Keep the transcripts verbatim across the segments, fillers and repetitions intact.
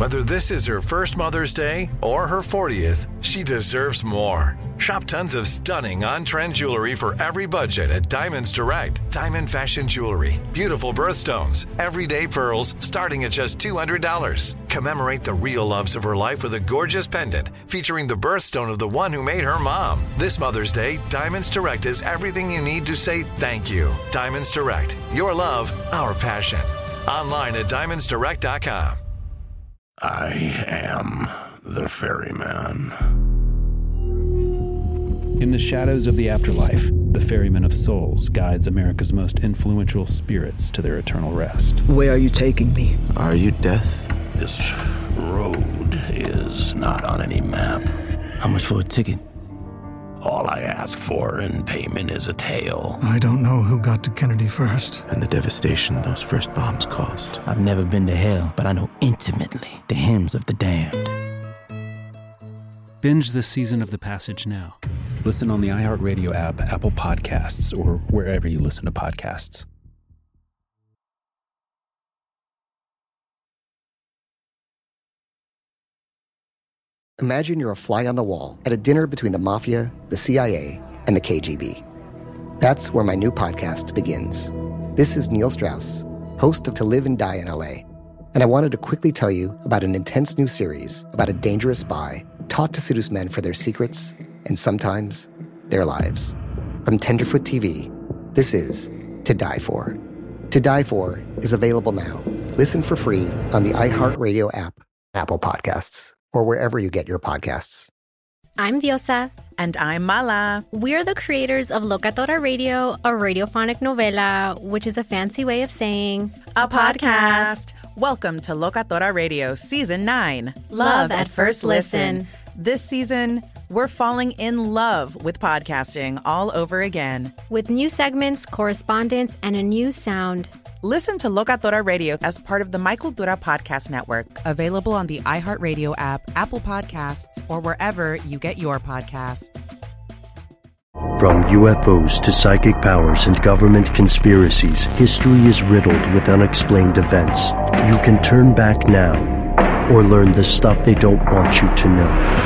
Whether this is her first Mother's Day or her fortieth, she deserves more. Shop tons of stunning on-trend jewelry for every budget at Diamonds Direct. Diamond fashion jewelry, beautiful birthstones, everyday pearls starting at just two hundred dollars. Commemorate the real loves of her life with a gorgeous pendant featuring the birthstone of the one who made her mom. This Mother's Day, Diamonds Direct is everything you need to say thank you. Diamonds Direct. Your love, our passion. Online at diamonds direct dot com. I am the ferryman. In the shadows of the afterlife, the Ferryman of Souls guides America's most influential spirits to their eternal rest. Where are you taking me? Are you death? This road is not on any map. How much for a ticket? All I ask for in payment is a tale. I don't know who got to Kennedy first. And the devastation those first bombs caused. I've never been to hell, but I know intimately the hymns of the damned. Binge this season of The Passage now. Listen on the iHeartRadio app, Apple Podcasts, or wherever you listen to podcasts. Imagine you're a fly on the wall at a dinner between the Mafia, the C I A, and the K G B. That's where my new podcast begins. This is Neil Strauss, host of To Live and Die in L A, and I wanted to quickly tell you about an intense new series about a dangerous spy taught to seduce men for their secrets and sometimes their lives. From Tenderfoot T V, this is To Die For. To Die For is available now. Listen for free on the iHeartRadio app, Apple Podcasts, or wherever you get your podcasts. I'm Diosa. And I'm Mala. We're the creators of Locatora Radio, a radiophonic novela, which is a fancy way of saying a podcast. Welcome to Locatora Radio Season nine. Love at First Listen. This season, we're falling in love with podcasting all over again. With new segments, correspondence, and a new sound. Listen to Locatora Radio as part of the My Cultura Podcast Network. Available on the iHeartRadio app, Apple Podcasts, or wherever you get your podcasts. From U F Os to psychic powers and government conspiracies, history is riddled with unexplained events. You can turn back now or learn the stuff they don't want you to know.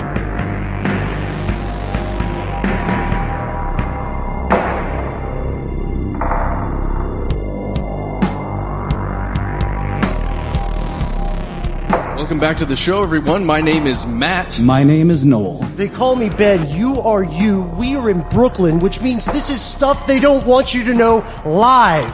Welcome back to the show, everyone. My name is Matt. My name is Noel. They call me Ben. You are you. We are in Brooklyn, which means this is stuff they don't want you to know live.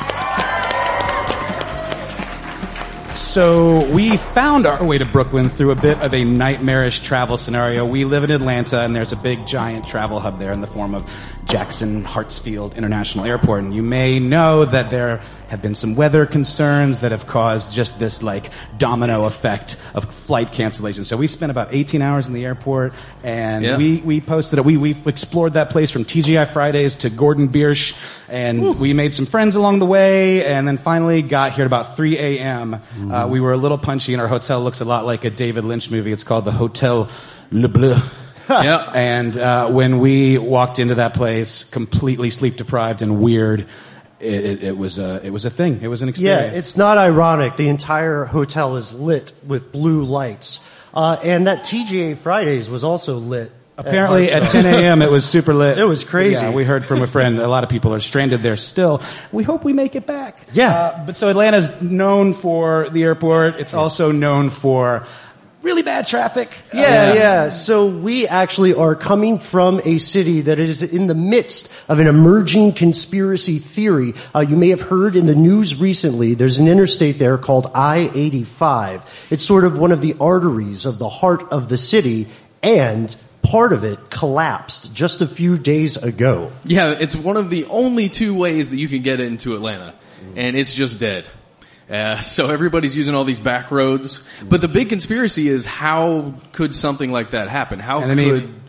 So we found our way to Brooklyn through a bit of a nightmarish travel scenario. We live in Atlanta, and there's a big, giant travel hub there in the form of Jackson Hartsfield International Airport. And you may know that there have been some weather concerns that have caused just this, like, domino effect of flight cancellation. So we spent about eighteen hours in the airport, and yeah. we, we posted it. We, we explored that place from T G I Fridays to Gordon Biersch, and Ooh. we made some friends along the way, and then finally got here at about three a.m. Mm-hmm. Uh, we were a little punchy, and our hotel looks a lot like a David Lynch movie. It's called the Hotel Le Bleu. Yeah. And uh, when we walked into that place, completely sleep deprived and weird, it, it, it was a it was a thing. It was an experience. Yeah, it's not ironic. The entire hotel is lit with blue lights, uh, and that T G I Fridays was also lit. Apparently, at, at ten a.m. it was super lit. It was crazy. Yeah, we heard from a friend. A lot of people are stranded there still. We hope we make it back. Yeah. Uh, but so Atlanta's known for the airport. It's also known for really bad traffic. Yeah, uh, yeah. So we actually are coming from a city that is in the midst of an emerging conspiracy theory. Uh, you may have heard in the news recently, there's an interstate there called I eighty-five. It's sort of one of the arteries of the heart of the city, and part of it collapsed just a few days ago. Yeah, it's one of the only two ways that you can get into Atlanta, and it's just dead. Uh, so everybody's using all these back roads. But the big conspiracy is, how could something like that happen? How and I could... mean,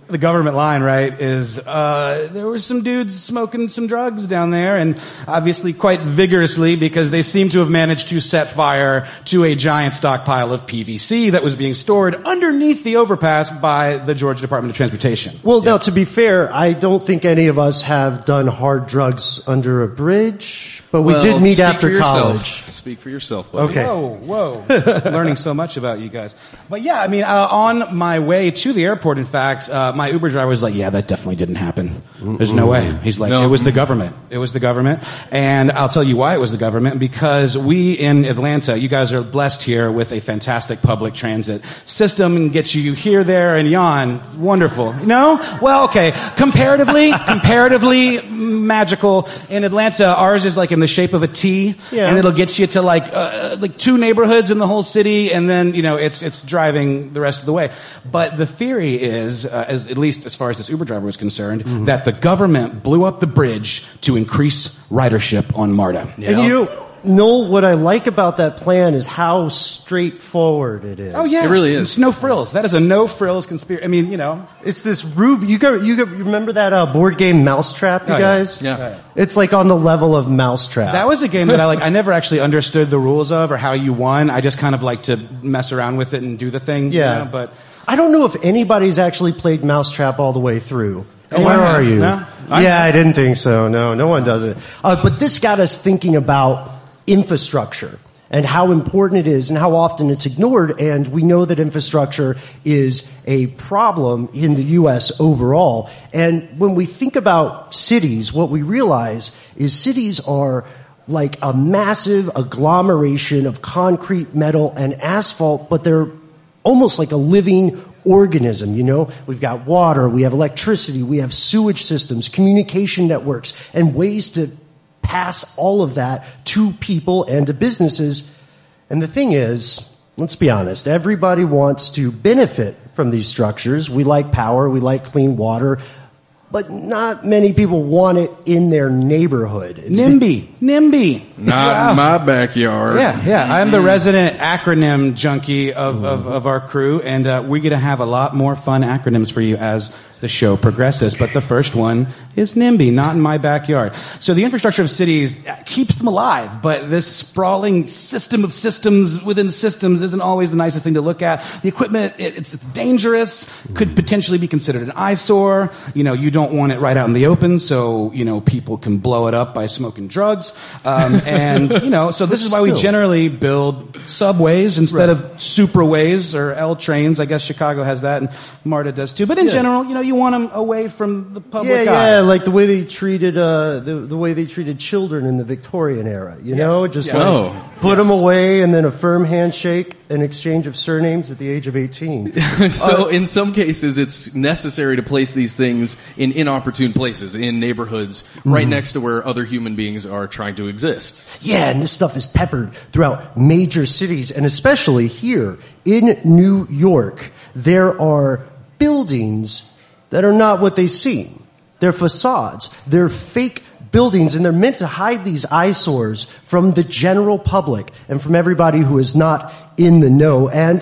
the government line, right, is uh there were some dudes smoking some drugs down there, and obviously quite vigorously, because they seem to have managed to set fire to a giant stockpile of P V C that was being stored underneath the overpass by the Georgia Department of Transportation. Well, yeah. Now, to be fair, I don't think any of us have done hard drugs under a bridge, but we well, did meet speak after for college. Yourself. Speak for yourself, buddy. Okay. Whoa, whoa. Learning so much about you guys. But yeah, I mean, uh, on my way to the airport, in fact, uh, my Uber driver was like, yeah, that definitely didn't happen. There's no way. He's like, no. It was the government. It was the government. And I'll tell you why it was the government. Because we in Atlanta, you guys are blessed here with a fantastic public transit system and gets you here, there, and yon. Wonderful. No? Well, okay. Comparatively, comparatively magical. In Atlanta, ours is like in the shape of a T. Yeah. And it'll get you to like, uh, like two neighborhoods in the whole city, and then, you know, it's, it's driving the rest of the way. But the theory is, uh, as, at least as far as this Uber driver was concerned, mm-hmm. that the government blew up the bridge to increase ridership on MARTA. Yeah. And you know, what I like about that plan is how straightforward it is. Oh yeah, it really is. It's no frills. That is a no frills conspiracy. I mean, you know, it's this Rube. You go, you go, you remember that uh, board game Mousetrap, you oh, guys? Yeah. yeah. It's like on the level of Mousetrap. That was a game that I like. I never actually understood the rules of or how you won. I just kind of like to mess around with it and do the thing. Yeah, you know, but I don't know if anybody's actually played Mousetrap all the way through. Oh, Where I are you? No? I yeah, I didn't think so. No, no one does it. Uh, but this got us thinking about infrastructure and how important it is and how often it's ignored. And we know that infrastructure is a problem in the U S overall. And when we think about cities, what we realize is cities are like a massive agglomeration of concrete, metal, and asphalt, but they're almost like a living organism, you know? We've got water, we have electricity, we have sewage systems, communication networks, and ways to pass all of that to people and to businesses. And the thing is, let's be honest, everybody wants to benefit from these structures. We like power, we like clean water, but not many people want it in their neighborhood. It's NIMBY. The- NIMBY. Not wow. in my backyard. Yeah, yeah. I'm the resident acronym junkie of, of, of our crew, and uh, we're going to have a lot more fun acronyms for you as the show progresses. But the first one is NIMBY, not in my backyard. So the infrastructure of cities keeps them alive, but this sprawling system of systems within systems isn't always the nicest thing to look at. The equipment, it, it's, it's dangerous, could potentially be considered an eyesore. You know, you don't want it right out in the open, so, you know, people can blow it up by smoking drugs. Um, and, you know, so this is why we generally build subways instead right. of superways or L trains. I guess Chicago has that, and MARTA does too. But in yeah. general, you know, you want them away from the public yeah, eye. Yeah, like the way they treated uh, the the way they treated children in the Victorian era. You yes. know, just yes. like oh, put yes. them away, and then a firm handshake, an exchange of surnames at the age of eighteen. so, uh, in some cases, it's necessary to place these things in inopportune places, in neighborhoods, mm-hmm. right next to where other human beings are trying to exist. Yeah, and this stuff is peppered throughout major cities, and especially here in New York, there are buildings that are not what they seem. They're facades. They're fake buildings, and they're meant to hide these eyesores from the general public and from everybody who is not in the know. And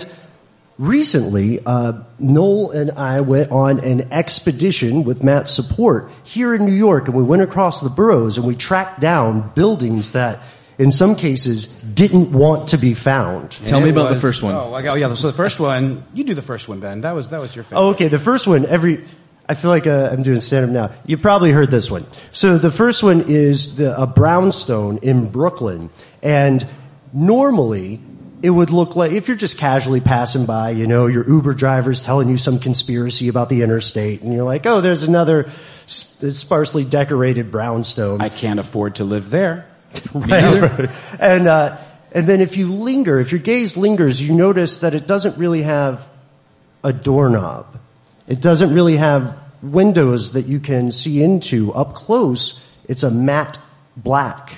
recently, uh, Noel and I went on an expedition with Matt's support here in New York, and we went across the boroughs, and we tracked down buildings that in some cases didn't want to be found. Tell me about was, the first one. Oh, oh, yeah. So the first one, you do the first one, Ben. That was that was your favorite. Oh, okay. The first one, every, I feel like uh, I'm doing stand-up now. You probably heard this one. So the first one is the, a brownstone in Brooklyn, and normally it would look like, if you're just casually passing by, you know, your Uber driver's telling you some conspiracy about the interstate, and you're like, oh, there's another sparsely decorated brownstone. I can't afford to live there. Right, right. And, uh, and then if you linger, if your gaze lingers, you notice that it doesn't really have a doorknob. It doesn't really have windows that you can see into. Up close, it's a matte black.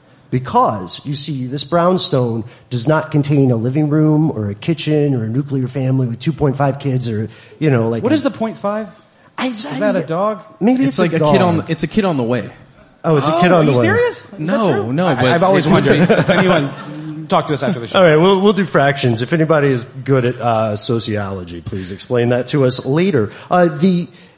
Because, you see, this brownstone does not contain a living room or a kitchen or a nuclear family with two point five kids or, you know, like... What a, is the point five? I, is that a dog? Maybe it's, it's like a, a dog. kid on. It's a kid on the way. Oh, it's a oh, kid on the way. Are you serious? Is no, no. But I, I've always wondered. If anyone, talk to us after the show. All right, we'll we'll do fractions. If anybody is good at uh, sociology, please explain that to us later. Uh, the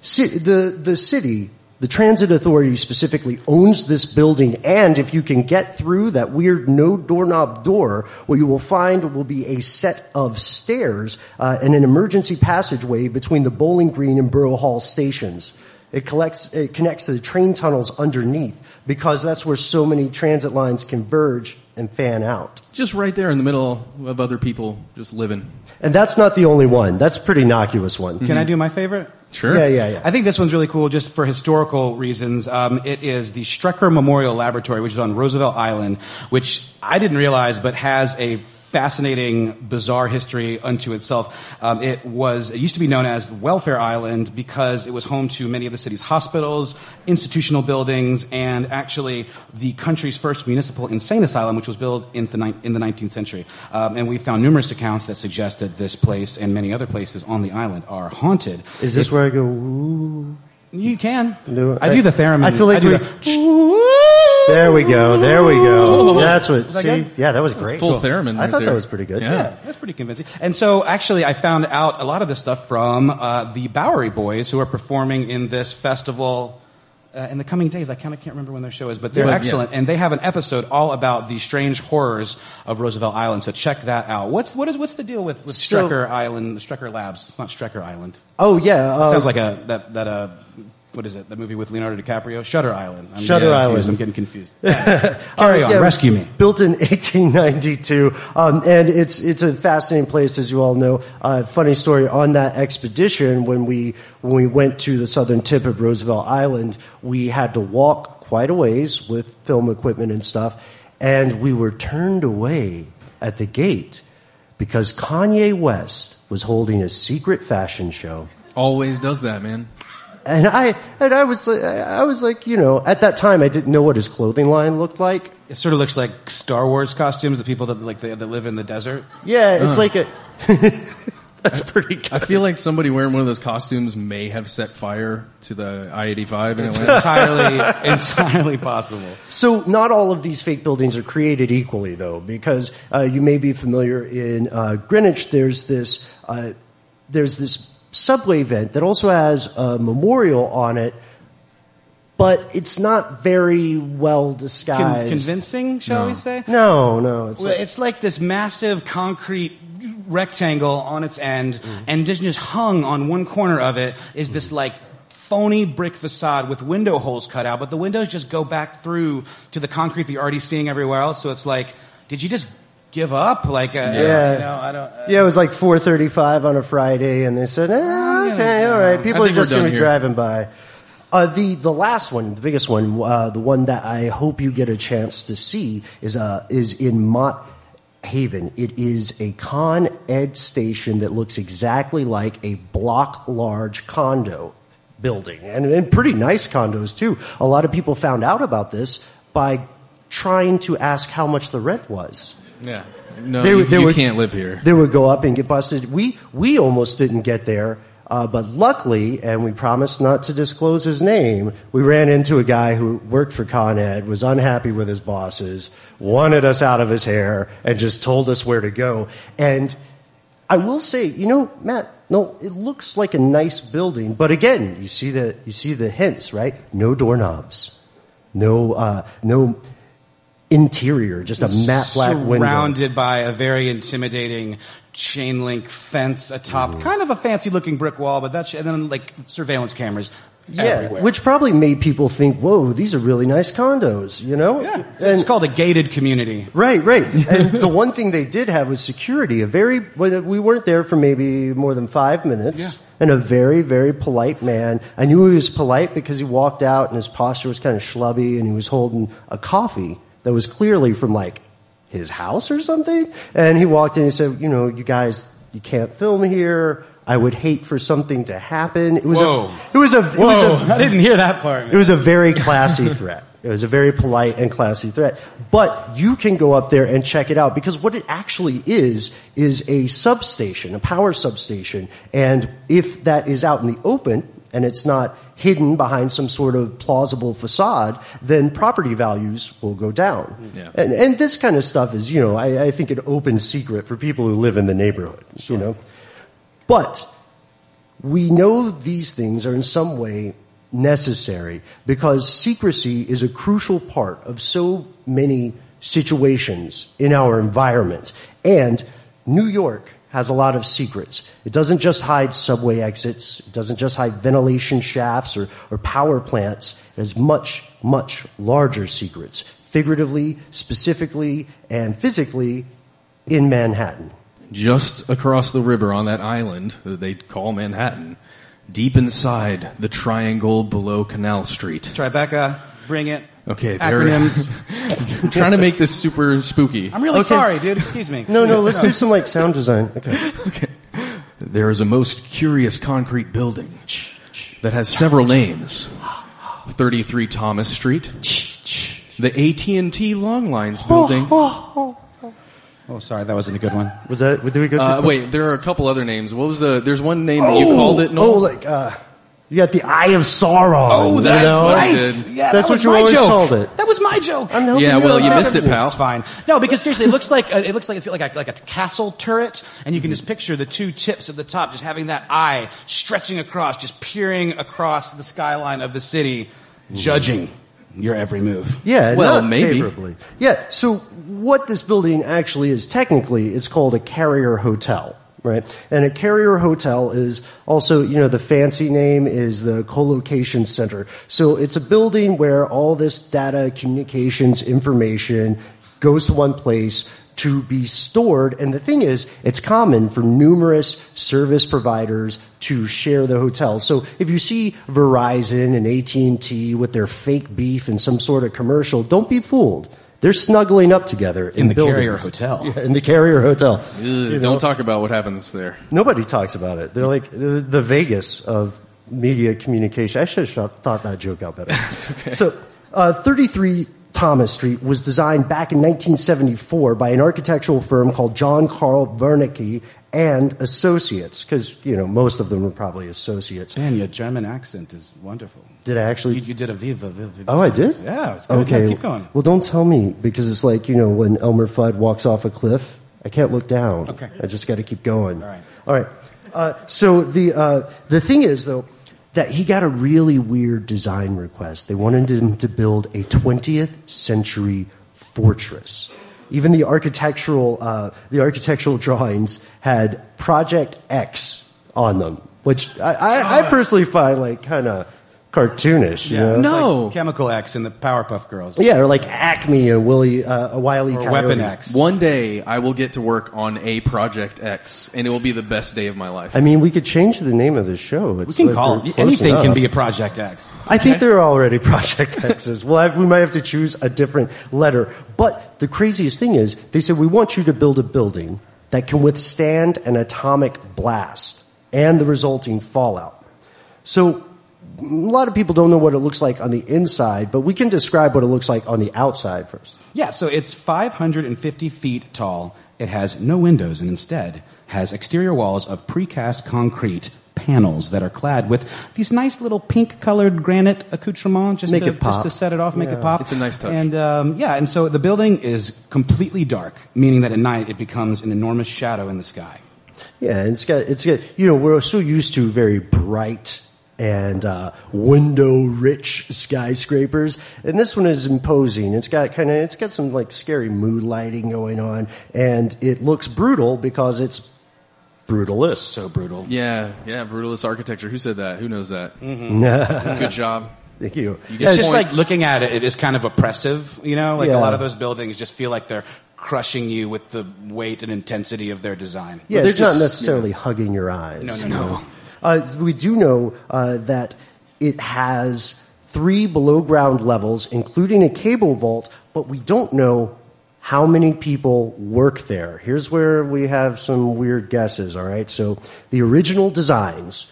ci- the the city, the transit authority specifically owns this building, and if you can get through that weird no doorknob door, what you will find will be a set of stairs uh, and an emergency passageway between the Bowling Green and Borough Hall stations. It collects, it connects to the train tunnels underneath because that's where so many transit lines converge and fan out. Just right there in the middle of other people just living. And that's not the only one. That's a pretty innocuous one. Can I do my favorite? Sure. Yeah, yeah, yeah. I think this one's really cool just for historical reasons. Um, it is the Strecker Memorial Laboratory, which is on Roosevelt Island, which I didn't realize but has a fascinating, bizarre history unto itself. Um, it was, it used to be known as Welfare Island because it was home to many of the city's hospitals, institutional buildings, and actually the country's first municipal insane asylum, which was built in the, in the nineteenth century. Um, and we found numerous accounts that suggest that this place and many other places on the island are haunted. Is this if, where I go, ooh? You can. Do I, I do the theremin. I feel like I we... The, there we go. There we go. That's what. that See, good? yeah, that was That was great. full Cool. theremin I right thought there. that was pretty good. Yeah. Yeah, that's pretty convincing. And so, actually, I found out a lot of this stuff from uh, the Bowery Boys, who are performing in this festival uh, in the coming days. I kind of can't remember when their show is, but they're But, yeah. excellent, and they have an episode all about the strange horrors of Roosevelt Island. So check that out. What's what is what's the deal with, with So- Strecker Island, Strecker Labs? It's not Strecker Island. Oh yeah. Uh, Sounds like a that that uh. What is it? The movie with Leonardo DiCaprio? Shutter Island. I'm Shutter getting Island. confused. I'm getting confused. Yeah. Carry Uh, on. yeah, Rescue me. Built in eighteen ninety-two, um, and it's it's a fascinating place, as you all know. Uh, funny story on that expedition when we when we went to the southern tip of Roosevelt Island, we had to walk quite a ways with film equipment and stuff, and we were turned away at the gate because Kanye West was holding a secret fashion show. Always does that, man. And I and I was like, I was like, you know, at that time I didn't know what his clothing line looked like. It sort of looks like Star Wars costumes, the people that like they, that live in the desert. Yeah, it's Uh. like a. That's pretty good. I feel like somebody wearing one of those costumes may have set fire to the I eighty-five in It's Atlanta. entirely, entirely possible. So not all of these fake buildings are created equally, though, because uh, you may be familiar in uh, Greenwich. There's this. Uh, there's this subway vent that also has a memorial on it, but it's not very well Con- disguised. convincing, shall No. we say? No, no. It's Well, like, it's like this massive concrete rectangle on its end, Mm-hmm. and just just hung on one corner of it is this like phony brick facade with window holes cut out, but the windows just go back through to the concrete that you're already seeing everywhere else. So it's like, did you just give up? Like, uh, Yeah. you know, I don't. Uh, yeah, it was like four thirty-five on a Friday, and they said, eh, okay, all right. People I are think we're just going to done be here. driving by. Uh, the the last one, the biggest one, uh, the one that I hope you get a chance to see is uh is in Mott Haven. It is a Con Ed station that looks exactly like a block large condo building, and, and pretty nice condos too. A lot of people found out about this by trying to ask how much the rent was. Yeah. No, They you, would- they you would- can't live here. They would go up and get busted. We we almost didn't get there, uh, but luckily, and we promised not to disclose his name, we ran into a guy who worked for Con Ed, was unhappy with his bosses, wanted us out of his hair, and just told us where to go. And I will say, you know, Matt, no, it looks like a nice building, but again, you see the you see the hints, right? No doorknobs, no uh, no. interior, just a matte black window. Surrounded by a very intimidating chain link fence atop Mm-hmm. kind of a fancy looking brick wall, but that's, and then like surveillance cameras Yeah, everywhere. which probably made people think, whoa, these are really nice condos, you know? Yeah, it's, it's And- called a gated community. Right, right. And the one thing they did have was security. A very, well, we weren't there for maybe more than five minutes. Yeah. And a very, very polite man. I knew he was polite because he walked out and his posture was kind of schlubby and he was holding a coffee that was clearly from like his house or something. And he walked in and said, you know, you guys, you can't film here. I would hate for something to happen. It was Whoa. a, it was a, it Whoa, was a, I didn't hear that part. it was a very classy threat. It was a very polite and classy threat. But you can go up there and check it out because what it actually is, is a substation, a power substation. And if that is out in the open and it's not hidden behind some sort of plausible facade, then property values will go down. Yeah. And, and this kind of stuff is, you know, I, I think an open secret for people who live in the neighborhood, you know. But we know these things are in some way necessary because secrecy is a crucial part of so many situations in our environment. And New York has a lot of secrets. It doesn't just hide subway exits. It doesn't just hide ventilation shafts or, or power plants. It has much, much larger secrets, figuratively, specifically, and physically in Manhattan. Just across the river on that island that they call Manhattan, deep inside the triangle below Canal Street. Tribeca, bring it. Okay, there Acronyms. I'm trying to make this super spooky. I'm really Okay. sorry, dude. Excuse me. No, no, let's do some like sound design. Okay. Okay. There is a most curious concrete building that has several names. thirty-three Thomas Street. The A T and T Long Lines building. Oh, sorry, that wasn't a good one. Was that, did we go Uh, to? wait, there are a couple other names. What was the, there's one name that you called it, Noel? Oh, like, uh, you got the Eye of Sauron. Oh, that's you know? what I right. did. Yeah, That's that was what you my always joke. called it. That was my joke. I'm helping Yeah, you well, out. you missed it, pal. It's fine. No, because seriously, it looks like uh, it looks like it's like a, like a castle turret, and you can just picture the two tips at the top, just having that eye stretching across, just peering across the skyline of the city, judging your every move. Yeah, Well, not maybe. favorably. Yeah, so what this building actually is technically, it's called a carrier hotel, right? And a carrier hotel is also, you know, the fancy name is the co-location center. So it's a building where all this data, communications, information goes to one place to be stored. And the thing is, it's common for numerous service providers to share the hotel. So if you see Verizon and A T and T with their fake beef in some sort of commercial, don't be fooled. They're snuggling up together in, In the buildings. carrier hotel. Yeah, in the carrier hotel. Ugh, You know, Don't talk about what happens there. Nobody talks about it. They're like the, the Vegas of media communication. I should have thought that joke out better. okay. So, uh, thirty-three Thomas Street was designed back in nineteen seventy-four by an architectural firm called John Carl Wernicke and Associates, because, you know, most of them are probably associates. Man, your German accent is wonderful. Did I actually? You, you did a viva, viva, viva. Oh, I did? Yeah, it's good. Okay. Yeah, keep going. Well, don't tell me, because it's like, you know, when Elmer Fudd walks off a cliff, I can't look down. Okay. I just got to keep going. All right. All right. Uh, so the uh, the thing is, though, that he got a really weird design request. They wanted him to build a twentieth century fortress. Even the architectural uh, the architectural drawings had Project X on them, which I, I, I personally find like kind of cartoonish. You Yeah, know? it's No. like Chemical X and the Powerpuff Girls. Yeah, or like Acme and Willie, uh, Wile E. Or Coyote. Weapon X. One day I will get to work on a Project X, and it will be the best day of my life. I mean, we could change the name of this show. It's We can like call we're it. close Anything can enough. be a Project X. I think there are already Project X's. Well, I, we might have to choose a different letter. But the craziest thing is, they said, we want you to build a building that can withstand an atomic blast and the resulting fallout. So, a lot of people don't know what it looks like on the inside, but we can describe what it looks like on the outside first. Yeah, so it's five hundred fifty feet tall. It has no windows and instead has exterior walls of precast concrete panels that are clad with these nice little pink-colored granite accoutrements just, Make to, it pop. just to set it off, make Yeah. it pop. It's a nice touch. And um, yeah, and so the building is completely dark, meaning that at night it becomes an enormous shadow in the sky. Yeah, and it's got, it's got, you know, we're so used to very bright and uh, window-rich skyscrapers, and this one is imposing. It's got kind of, it's got some like scary mood lighting going on, and it looks brutal because it's brutalist. So brutal. Yeah, yeah, brutalist architecture. Who said that? Who knows that? Mm-hmm. Good job. Thank you. You get It's just points. like looking at it, it is kind of oppressive, you know? Like Yeah. a lot of those buildings just feel like they're crushing you with the weight and intensity of their design. Yeah, they're it's not just- necessarily hugging your eyes. No, no, you no. know. Uh, we do know uh, that it has three below-ground levels, including a cable vault, but we don't know how many people work there. Here's where we have some weird guesses, all right? So the original designs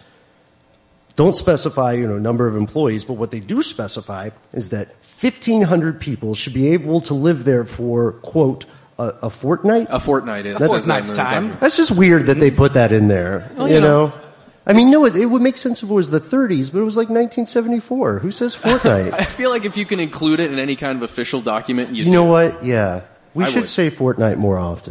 don't specify, you know, number of employees, but what they do specify is that fifteen hundred people should be able to live there for, quote, a, a fortnight? A fortnight. It That's- says that in Fortnight's the time. document. That's just weird that they put that in there. Oh, you you know? know. I mean, no, it, it would make sense if it was the thirties, but it was like nineteen seventy-four. Who says fortnight? I feel like if you can include it in any kind of official document, you, You know what? Yeah. We I should would. say fortnight more often.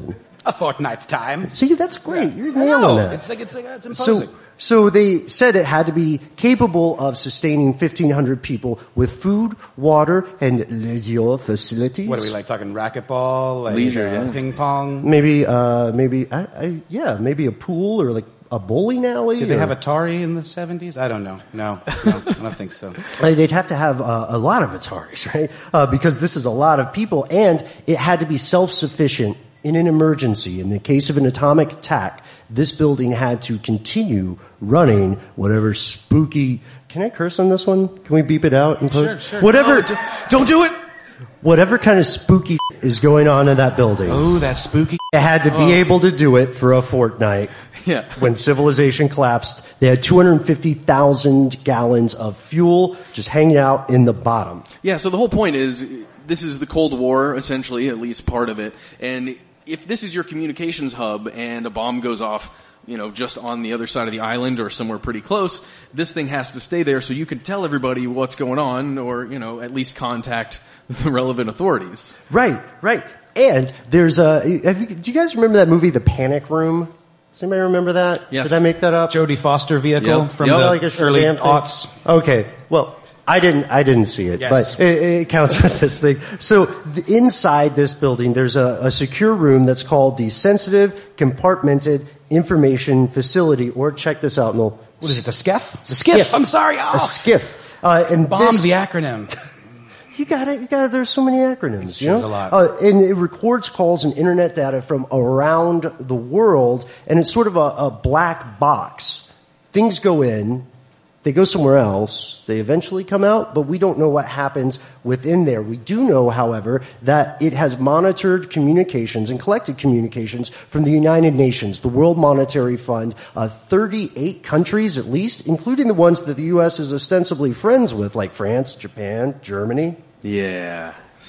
A fortnight's time. See, that's great. You're nailing that. It's like, it's like, it's imposing. So, so they said it had to be capable of sustaining fifteen hundred people with food, water, and leisure facilities. What are we like talking racquetball, like Leisure, uh, yeah. ping pong? Maybe, uh, maybe, I, I, yeah, maybe a pool or like a bowling alley. Did they or, have Atari in the seventies? I don't know. No, no, I don't think so. Uh, They'd have to have uh, a lot of Ataris, right? Uh, because this is a lot of people, and it had to be self-sufficient in an emergency. In the case of an atomic attack, this building had to continue running whatever spooky... Can I curse on this one? Can we beep it out in post? Sure, sure. Whatever... No, don't do it! Whatever kind of spooky is going on in that building. Oh, that's spooky. It had to be Oh. able to do it for a fortnight. Yeah. When civilization collapsed, they had two hundred fifty thousand gallons of fuel just hanging out in the bottom. Yeah, so the whole point is, this is the Cold War, essentially, at least part of it. And if this is your communications hub and a bomb goes off, you know, just on the other side of the island or somewhere pretty close, this thing has to stay there so you can tell everybody what's going on or, you know, at least contact the relevant authorities. Right, right. And there's a... Have you, do you guys remember that movie, The Panic Room? Does anybody remember that? Yes. Did I make that up? Jodie Foster vehicle Yep. from Yep. the Like a Shazam early thing? aughts. Okay, well, I didn't. I didn't see it, Yes. but it, it counts with this thing. So the, inside this building, there's a, a secure room that's called the Sensitive Compartmented Information Facility, or check this out, Noel. What is it, the SCIF? The SCIF. I'm sorry. A Oh, skiff. Uh, and bombed this, the acronym. You got it. You got it. There's so many acronyms. You There's know? a lot. Uh, and it records calls and internet data from around the world, and it's sort of a, a black box. Things go in, they go somewhere else, they eventually come out, but we don't know what happens within there. We do know, however, that it has monitored communications and collected communications from the United Nations, the World Monetary Fund, uh, thirty-eight countries at least, including the ones that the U S is ostensibly friends with, like France, Japan, Germany. Yeah.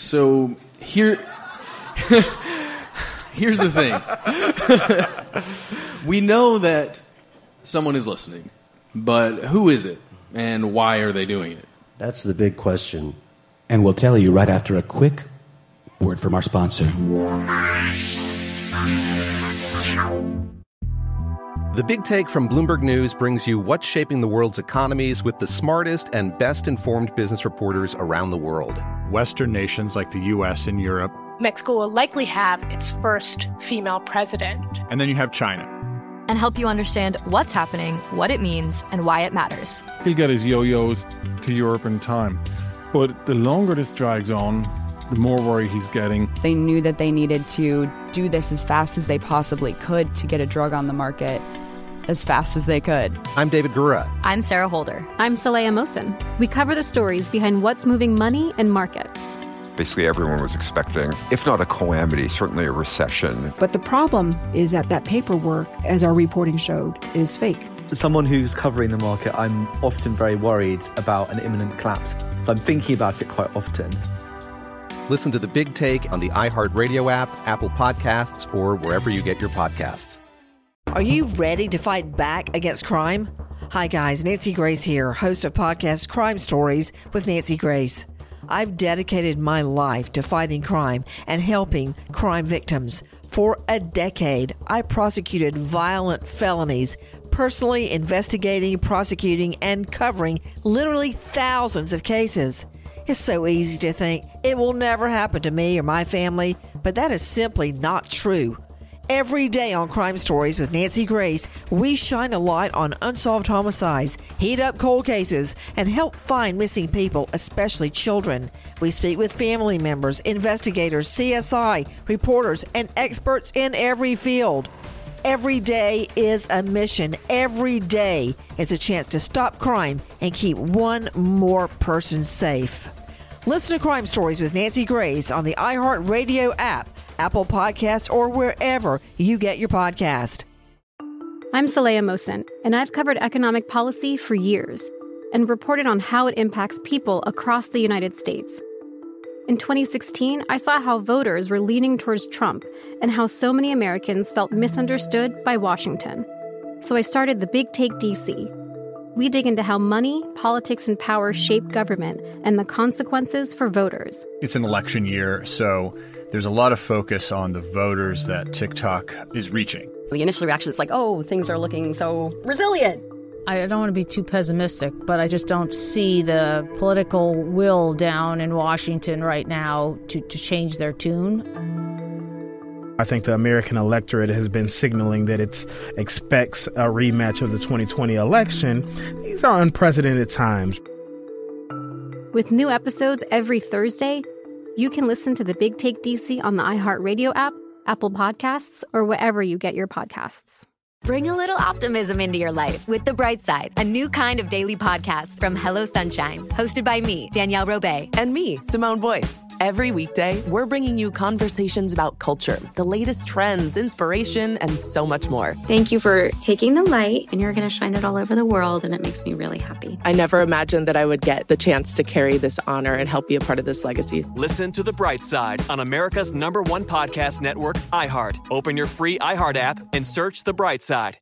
So here, here's the thing. We know that someone is listening, but who is it, and why are they doing it? That's the big question. And we'll tell you right after a quick word from our sponsor. The Big Take from Bloomberg News brings you what's shaping the world's economies with the smartest and best-informed business reporters around the world. Western nations like the U S and Europe. Mexico will likely have its first female president. And then you have China. And help you understand what's happening, what it means, and why it matters. He'll get his yo-yos to Europe in time. But the longer this drags on, the more worry he's getting. They knew that they needed to do this as fast as they possibly could to get a drug on the market as fast as they could. I'm David Gura. I'm Sarah Holder. I'm Saleha Mohsen. We cover the stories behind what's moving money and markets. Basically, everyone was expecting, if not a calamity, certainly a recession. But the problem is that that paperwork, as our reporting showed, is fake. As someone who's covering the market, I'm often very worried about an imminent collapse. So I'm thinking about it quite often. Listen to The Big Take on the iHeartRadio app, Apple Podcasts, or wherever you get your podcasts. Are you ready to fight back against crime? Hi guys, Nancy Grace here, host of podcast Crime Stories with Nancy Grace. I've dedicated my life to fighting crime and helping crime victims. For a decade, I prosecuted violent felonies, personally investigating, prosecuting, and covering literally thousands of cases. It's so easy to think it will never happen to me or my family, but that is simply not true. Every day on Crime Stories with Nancy Grace, we shine a light on unsolved homicides, heat up cold cases, and help find missing people, especially children. We speak with family members, investigators, C S I, reporters, and experts in every field. Every day is a mission. Every day is a chance to stop crime and keep one more person safe. Listen to Crime Stories with Nancy Grace on the iHeartRadio app, Apple Podcasts, or wherever you get your podcast. I'm Saleha Mohsen, and I've covered economic policy for years and reported on how it impacts people across the United States. In twenty sixteen, I saw how voters were leaning towards Trump and how so many Americans felt misunderstood by Washington. So I started the Big Take D C. We dig into how money, politics, and power shape government and the consequences for voters. It's an election year, so there's a lot of focus on the voters that TikTok is reaching. The initial reaction is like, oh, things are looking so resilient. I don't want to be too pessimistic, but I just don't see the political will down in Washington right now to, to change their tune. I think the American electorate has been signaling that it expects a rematch of the twenty twenty election. These are unprecedented times. With new episodes every Thursday, you can listen to The Big Take D C on the iHeartRadio app, Apple Podcasts, or wherever you get your podcasts. Bring a little optimism into your life with The Bright Side, a new kind of daily podcast from Hello Sunshine, hosted by me, Danielle Robay. And me, Simone Boyce. Every weekday, we're bringing you conversations about culture, the latest trends, inspiration, and so much more. Thank you for taking the light, and you're going to shine it all over the world, and it makes me really happy. I never imagined that I would get the chance to carry this honor and help be a part of this legacy. Listen to The Bright Side on America's number one podcast network, iHeart. Open your free iHeart app and search The Bright Side.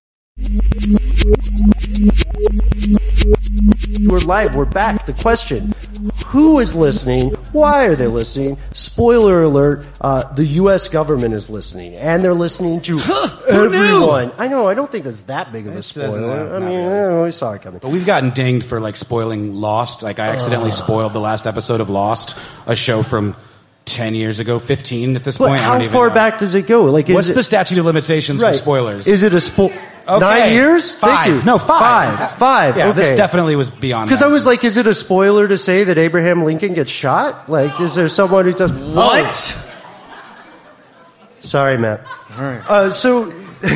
We're live. We're back. The question, who is listening? Why are they listening? Spoiler alert, uh, the U S government is listening. And they're listening to everyone. I know, I don't think that's that big of a spoiler. I mean, really. We saw it coming. But we've gotten dinged for, like, spoiling Lost. Like, I accidentally uh. spoiled the last episode of Lost, a show from ten years ago, fifteen at this but point. How I don't even far know. back does it go? Like, is What's it, the statute of limitations right. for spoilers? Is it a spo- Okay. Nine years? Five. Thank you. No, five. Five. Five. Yeah, okay. This definitely was beyond that. Because I was like, is it a spoiler to say that Abraham Lincoln gets shot? Like, is there someone who does... What? Oh. Sorry, Matt. All right. Uh, so...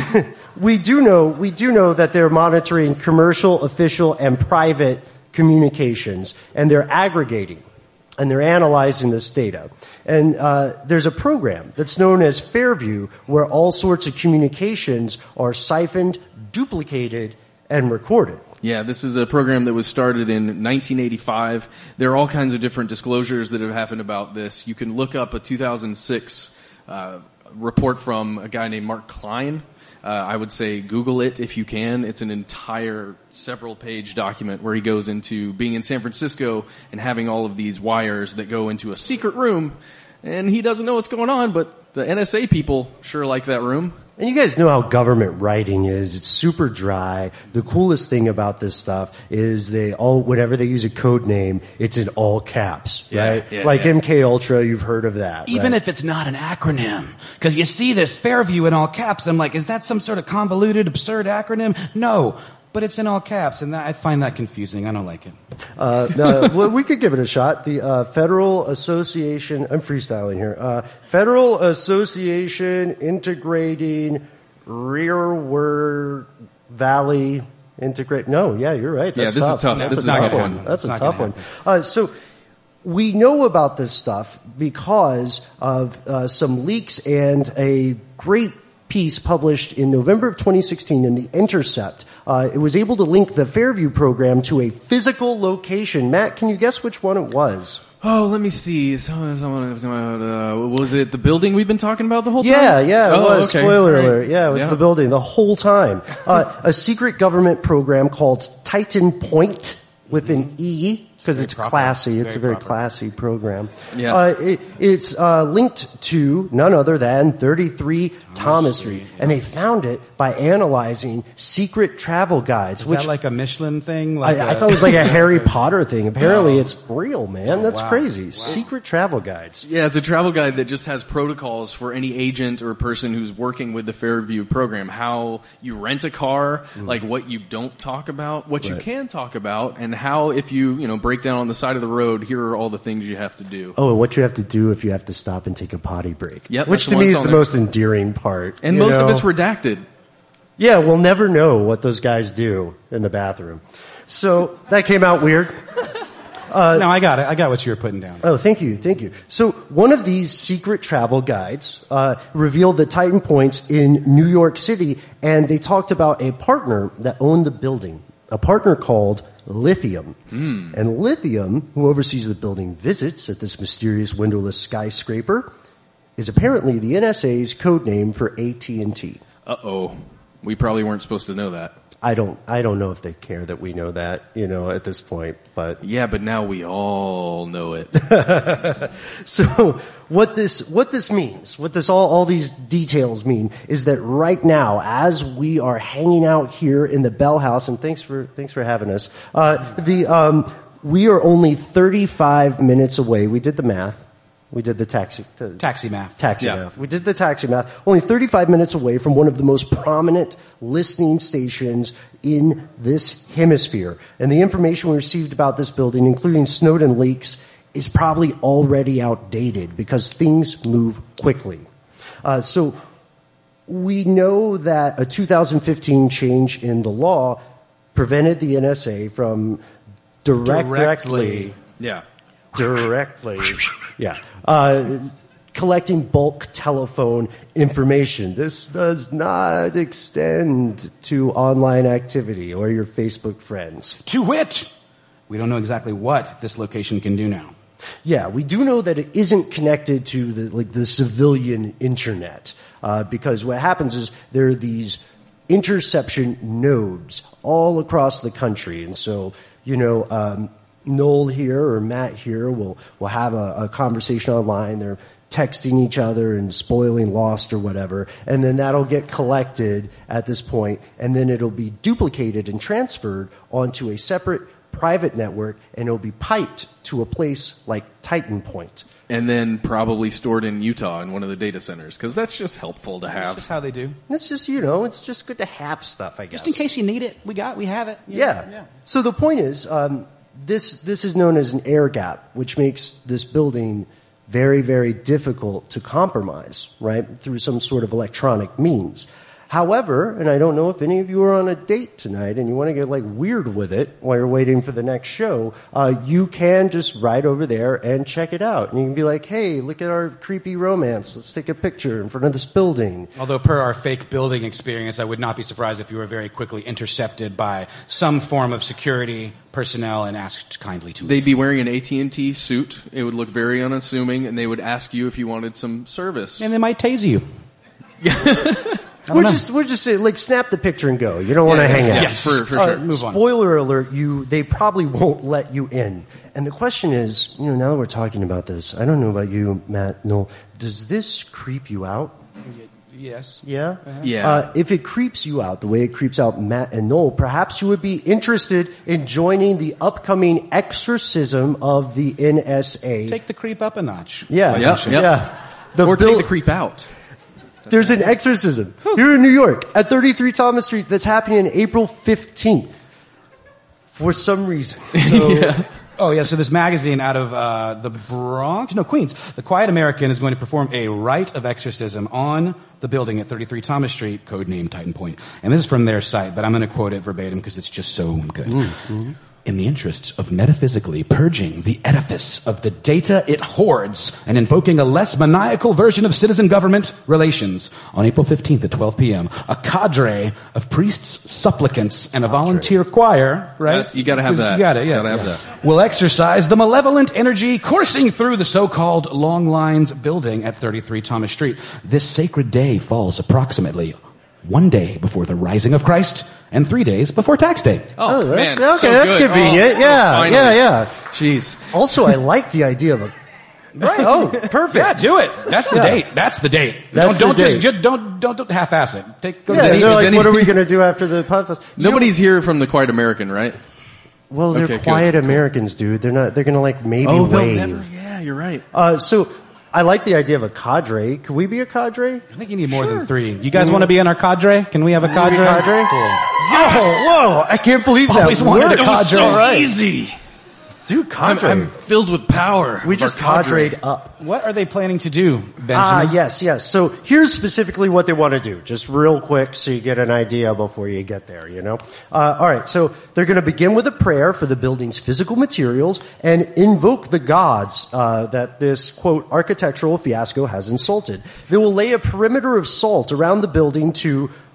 we do know, we do know that they're monitoring commercial, official, and private communications, and they're aggregating. And they're analyzing this data. And uh, there's a program that's known as Fairview, where all sorts of communications are siphoned, duplicated, and recorded. Yeah, this is a program that was started in nineteen eighty-five. There are all kinds of different disclosures that have happened about this. You can look up a two thousand six uh, report from a guy named Mark Klein. Uh, I would say Google it if you can. It's an entire several-page document where he goes into being in San Francisco and having all of these wires that go into a secret room, and he doesn't know what's going on, but the N S A people sure like that room. And you guys know how government writing is. It's super dry. The coolest thing about this stuff is they all, whenever they use a code name, it's in all caps, Yeah, right? yeah, like yeah. M K Ultra, you've heard of that. Even right? if it's not an acronym. Because you see this Fairview in all caps. I'm like, is that some sort of convoluted, absurd acronym? No. But it's in all caps, and that, I find that confusing. I don't like it. Uh, no, well, we could give it a shot. The uh, Federal Association, I'm freestyling here, uh, Federal Association Integrating Rearward Valley Integrate. No, yeah, you're right. That's yeah, this tough. is tough. That's This a is a tough tough one. one. That's It's a not tough gonna one. Uh, so we know about this stuff because of uh, some leaks and a great piece published in November of twenty sixteen in The Intercept. Uh, it was able to link the Fairview program to a physical location. Matt, can you guess which one it was? Oh, let me see. Someone, someone, uh, was it the building we've been talking about the whole time? Yeah, yeah, it oh, was. Okay. Spoiler Right. alert. Yeah, it was yeah. the building the whole time. Uh, a secret government program called Titan Point with an E. Because it's proper. classy. It's Very a very proper. classy program. Yeah. Uh, it, it's uh, linked to none other than thirty-three Thomas Street. And they found it by analyzing secret travel guides. Is which that like a Michelin thing? Like I, I a- thought it was like a Harry Potter thing. Apparently No. it's real, man. That's wow. crazy. Wow. Secret travel guides. Yeah, it's a travel guide that just has protocols for any agent or person who's working with the Fairview program. How you rent a car, mm. like what you don't talk about, what Right. you can talk about, and how if you, you know, break down on the side of the road, here are all the things you have to do. Oh, and what you have to do if you have to stop and take a potty break. Yep, Which that's to the me one is that's the on there. most endearing part. And you most know? of it's redacted. Yeah, we'll never know what those guys do in the bathroom. So that came out weird. Uh, no, I got it. I got what you were putting down. Oh, thank you, thank you. So one of these secret travel guides uh, revealed the Titan Points in New York City, and they talked about a partner that owned the building, a partner called Lithium. Mm. And Lithium, who oversees the building visits at this mysterious windowless skyscraper, is apparently the N S A's code name for A T and T. Uh-oh. We probably weren't supposed to know that. I don't, I don't know if they care that we know that, you know, at this point, but. Yeah, but now we all know it. So, what this, what this means, what this all, all these details mean is that right now, as we are hanging out here in the Bell House, and thanks for, thanks for having us, uh, the, um, we are only thirty-five minutes away. We did the math. We did the taxi, the, taxi math. Taxi yeah. math. We did the taxi math. Only thirty-five minutes away from one of the most prominent listening stations in this hemisphere. And the information we received about this building, including Snowden leaks, is probably already outdated because things move quickly. Uh, so we know that a two thousand fifteen change in the law prevented the N S A from direct, directly, directly yeah. Directly. Yeah. Uh, collecting bulk telephone information. This does not extend to online activity or your Facebook friends. To wit, we don't know exactly what this location can do now. Yeah, we do know that it isn't connected to the, like, the civilian internet, uh, because what happens is there are these interception nodes all across the country. And so, you know, um, Noel here or Matt here will, will have a, a conversation online. They're texting each other and spoiling Lost or whatever. And then that'll get collected at this point, and then it'll be duplicated and transferred onto a separate private network, and it'll be piped to a place like Titan Point. And then probably stored in Utah in one of the data centers, because that's just helpful to have. That's just how they do. It's just, you know, it's just good to have stuff, I guess. Just in case you need it, we got, we have it. Yeah. yeah. So the point is, um, this, this is known as an air gap, which makes this building very, very difficult to compromise, right, through some sort of electronic means. However, and I don't know if any of you are on a date tonight and you want to get like weird with it while you're waiting for the next show, uh, you can just ride over there and check it out. And you can be like, hey, look at our creepy romance. Let's take a picture in front of this building. Although per our fake building experience, I would not be surprised if you were very quickly intercepted by some form of security personnel and asked kindly to leave. They'd be wearing an A T and T suit. It would look very unassuming, and they would ask you if you wanted some service. And they might tase you. We're just, we're just saying, like, snap the picture and go. You don't want to yeah, hang yeah, out. Yeah, for, for uh, sure. Move on. Spoiler alert, you, they probably won't let you in. And the question is, you know, now that we're talking about this, I don't know about you, Matt, Noel, does this creep you out? Yes. Yeah? Uh-huh. Yeah. Uh, if it creeps you out the way it creeps out Matt and Noel, perhaps you would be interested in joining the upcoming exorcism of the N S A. Take the creep up a notch. Yeah. Yeah. yeah. yeah. The or bill- take the creep out. There's an exorcism here in New York at thirty-three Thomas Street that's happening on April fifteenth for some reason. So, yeah. Oh, yeah, so this magazine out of uh, the Bronx, no, Queens, The Quiet American is going to perform a rite of exorcism on the building at thirty-three Thomas Street, codenamed Titan Point. And this is from their site, but I'm going to quote it verbatim because it's just so good. Mm-hmm. In the interests of metaphysically purging the edifice of the data it hoards and invoking a less maniacal version of citizen government relations, on April fifteenth at twelve p.m., a cadre of priests, supplicants, and a volunteer choir, right? That's, you gotta have that. You got it, yeah. Gotta have yeah. that. Will exercise the malevolent energy coursing through the so-called Long Lines building at thirty-three Thomas Street. This sacred day falls approximately one day before the rising of Christ and three days before tax day. Oh, oh that's, man, okay, so that's good. convenient. Oh, so yeah, finally. yeah, yeah. Jeez. Also, I like the idea of a. Right. Oh, perfect. Yeah, do it. That's the Yeah. date. That's the date. That's don't the don't date. just, just don't don't don't half-ass it. Take go Yeah, to they're the like, any- what are we going to do after the podcast? Nobody's here from the Quiet American, right? Well, they're Okay, quiet good. Americans, dude. They're not. They're going to like maybe Oh, they'll wave. never. Yeah, you're right. Uh, so I like the idea of a cadre. Could we be a cadre? I think you need more than three. You guys want to be in our cadre? Can we have a cadre? cadre? Cool. Oh, whoa! I can't believe that. Always wanted worked. a It was cadre. so Right. easy. Dude, I'm, cadre. I'm filled with power. we of just our cadre. cadreed up. What are they planning to do, Benjamin? Ah, yes, yes. So here's specifically what they want to do, just real quick so you get an idea before you get there, you know? Uh, all right, so they're going to begin with a prayer for the building's physical materials and invoke the gods uh, that this, quote, architectural fiasco has insulted. They will lay a perimeter of salt around the building to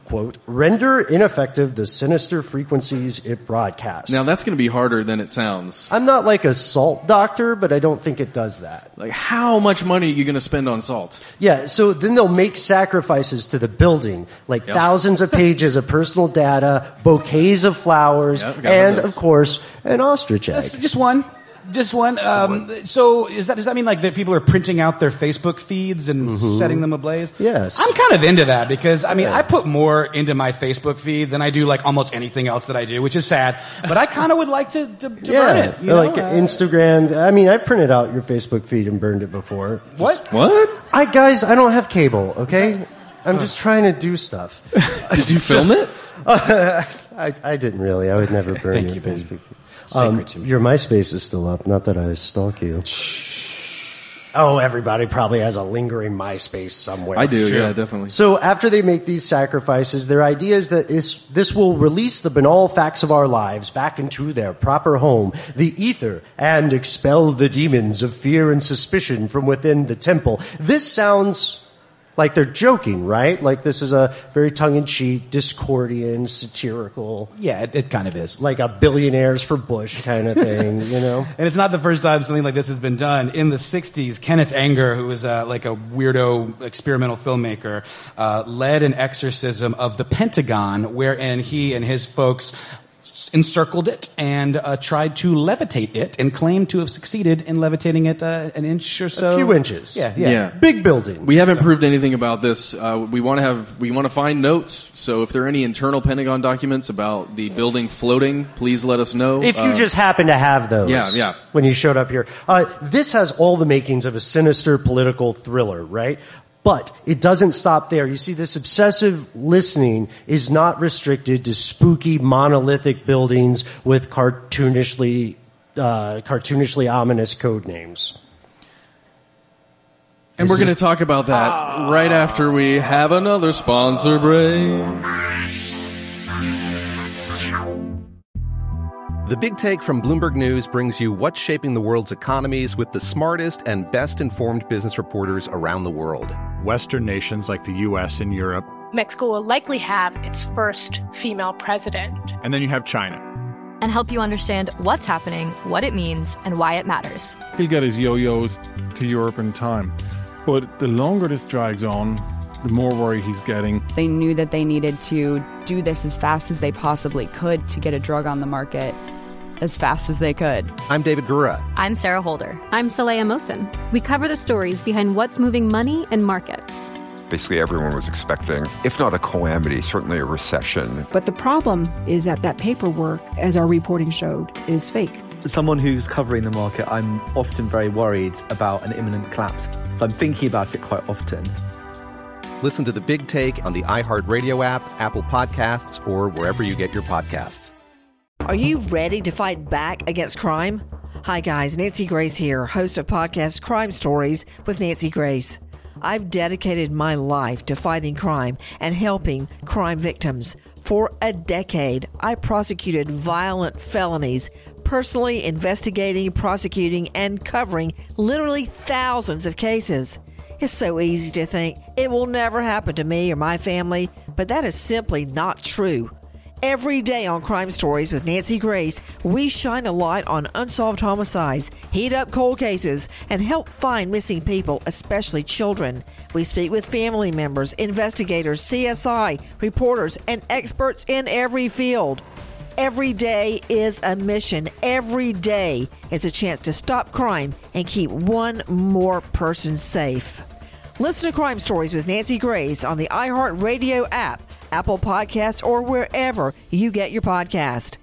quote, render ineffective the sinister frequencies it broadcasts. Now, that's going to be harder than it sounds. I'm not like a salt doctor, but I don't think it does that. Like, how much money are you going to spend on salt? Yeah, so then they'll make sacrifices to the building, like Yep. thousands of pages of personal data, bouquets of flowers, Yep, got and, those. of course, an ostrich egg. That's just one. Just one. Um, so is that, does that mean like that people are printing out their Facebook feeds and Mhm. setting them ablaze? Yes. I'm kind of into that because, I mean, I put more into my Facebook feed than I do like almost anything else that I do, which is sad. But I kind of would like to, to, to yeah, burn it. You like know? Uh, Instagram. I mean, I printed out your Facebook feed and burned it before. What? What? I guys, I don't have cable. Okay, I'm just trying to do stuff. Did you film it? I, I didn't really. I would never burn Thank your you, Ben. Facebook feed. Sacred Um, to me. your MySpace is still up. Not that I stalk you. Oh, everybody probably has a lingering MySpace somewhere. I do, It's true. yeah, definitely. So after they make these sacrifices, their idea is that this, this will release the banal facts of our lives back into their proper home, the ether, and expel the demons of fear and suspicion from within the temple. This sounds like they're joking, right? Like this is a very tongue-in-cheek, Discordian, satirical. Yeah, it, it kind of is. Like a billionaires for Bush kind of thing, you know? And it's not the first time something like this has been done. In the sixties, Kenneth Anger, who was uh, like a weirdo experimental filmmaker, uh, led an exorcism of the Pentagon, wherein he and his folks encircled it and uh, tried to levitate it, and claimed to have succeeded in levitating it uh, an inch or so. A few inches. Yeah, yeah. Big building. We haven't proved anything about this. Uh, we want to have, we want to find notes. So if there are any internal Pentagon documents about the building floating, please let us know. If you Uh, just happen to have those. Yeah, yeah. When you showed up here. Uh, this has all the makings of a sinister political thriller, right? But it doesn't stop there. You see, this obsessive listening is not restricted to spooky monolithic buildings with cartoonishly, uh, cartoonishly ominous code names. And we're going to talk about that right after we have another sponsor break. The Big Take from Bloomberg News brings you what's shaping the world's economies with the smartest and best-informed business reporters around the world. Western nations like the U S and Europe. Mexico will likely have its first female president. And then you have China. And help you understand what's happening, what it means, and why it matters. He'll get his yo-yos to Europe in time. But the longer this drags on, the more worry he's getting. They knew that they needed to do this as fast as they possibly could to get a drug on the market as fast as they could. I'm David Gura. I'm Sarah Holder. I'm Saleha Mohsen. We cover the stories behind what's moving money and markets. Basically, everyone was expecting, if not a calamity, certainly a recession. But the problem is that that paperwork, as our reporting showed, is fake. As someone who's covering the market, I'm often very worried about an imminent collapse. So I'm thinking about it quite often. Listen to The Big Take on the iHeartRadio app, Apple Podcasts, or wherever you get your podcasts. Are you ready to fight back against crime? Hi guys, Nancy Grace here, host of podcast Crime Stories with Nancy Grace. I've dedicated my life to fighting crime and helping crime victims. For a decade, I prosecuted violent felonies, personally investigating, prosecuting, and covering literally thousands of cases. It's so easy to think it will never happen to me or my family, but that is simply not true. Every day on Crime Stories with Nancy Grace, we shine a light on unsolved homicides, heat up cold cases, and help find missing people, especially children. We speak with family members, investigators, C S I, reporters, and experts in every field. Every day is a mission. Every day is a chance to stop crime and keep one more person safe. Listen to Crime Stories with Nancy Grace on the iHeartRadio app, Apple Podcasts, or wherever you get your podcast.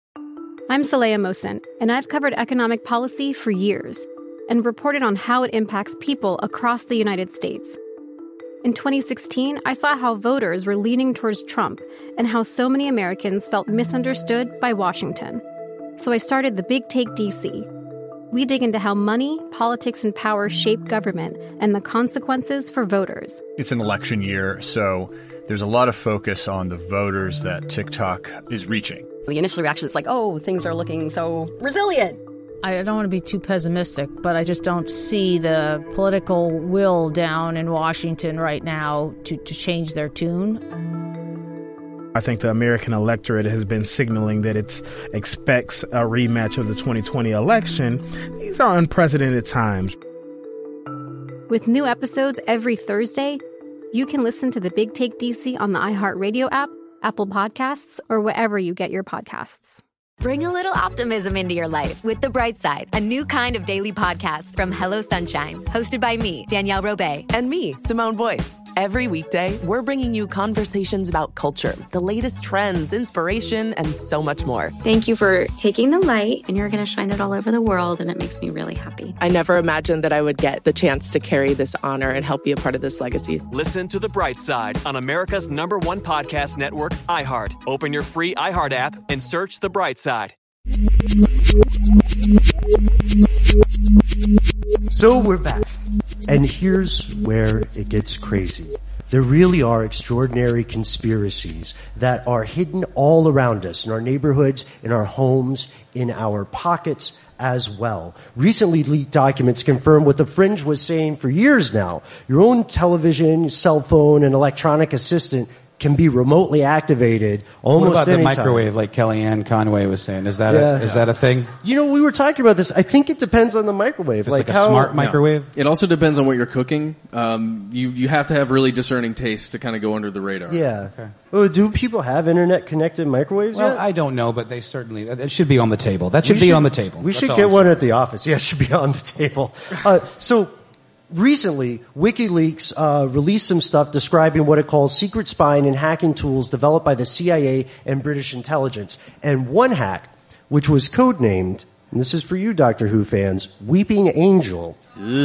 I'm Saleha Mohsen, and I've covered economic policy for years and reported on how it impacts people across the United States. In twenty sixteen, I saw how voters were leaning towards Trump and how so many Americans felt misunderstood by Washington. So I started the Big Take D C. We dig into how money, politics, and power shape government and the consequences for voters. It's an election year, so there's a lot of focus on the voters that TikTok is reaching. The initial reaction is like, oh, things are looking so resilient. I don't want to be too pessimistic, but I just don't see the political will down in Washington right now to, to change their tune. I think the American electorate has been signaling that it expects a rematch of the twenty twenty election. These are unprecedented times. With new episodes every Thursday, you can listen to The Big Take D C on the iHeartRadio app, Apple Podcasts, or wherever you get your podcasts. Bring a little optimism into your life with The Bright Side, a new kind of daily podcast from Hello Sunshine, hosted by me, Danielle Robay. And me, Simone Boyce. Every weekday, we're bringing you conversations about culture, the latest trends, inspiration, and so much more. Thank you for taking the light, and you're going to shine it all over the world, and it makes me really happy. I never imagined that I would get the chance to carry this honor and help be a part of this legacy. Listen to The Bright Side on America's number one podcast network, iHeart. Open your free iHeart app and search The Bright Side. So we're back. And here's where it gets crazy. There really are extraordinary conspiracies that are hidden all around us, in our neighborhoods, in our homes, in our pockets as well. Recently leaked documents confirm what the Fringe was saying for years now. Your own television, cell phone, and electronic assistant can be remotely activated almost What about anytime. the microwave, like Kellyanne Conway was saying? Is that Yeah. a, is that a thing? You know, we were talking about this. I think it depends on the microwave. It's like a how, smart microwave? Yeah. It also depends on what you're cooking. Um, you you have to have really discerning taste to kind of go under the radar. Yeah. Okay. Oh, do people have internet-connected microwaves Well, yet? I don't know, but they certainly, it should be on the table. That should We be on the table. We That's should all get I'm one saying. at the office. Yeah, it should be on the table. Uh, so, recently, WikiLeaks uh, released some stuff describing what it calls secret spying and hacking tools developed by the C I A and British intelligence. And one hack, which was codenamed, and this is for you Doctor Who fans, Weeping Angel.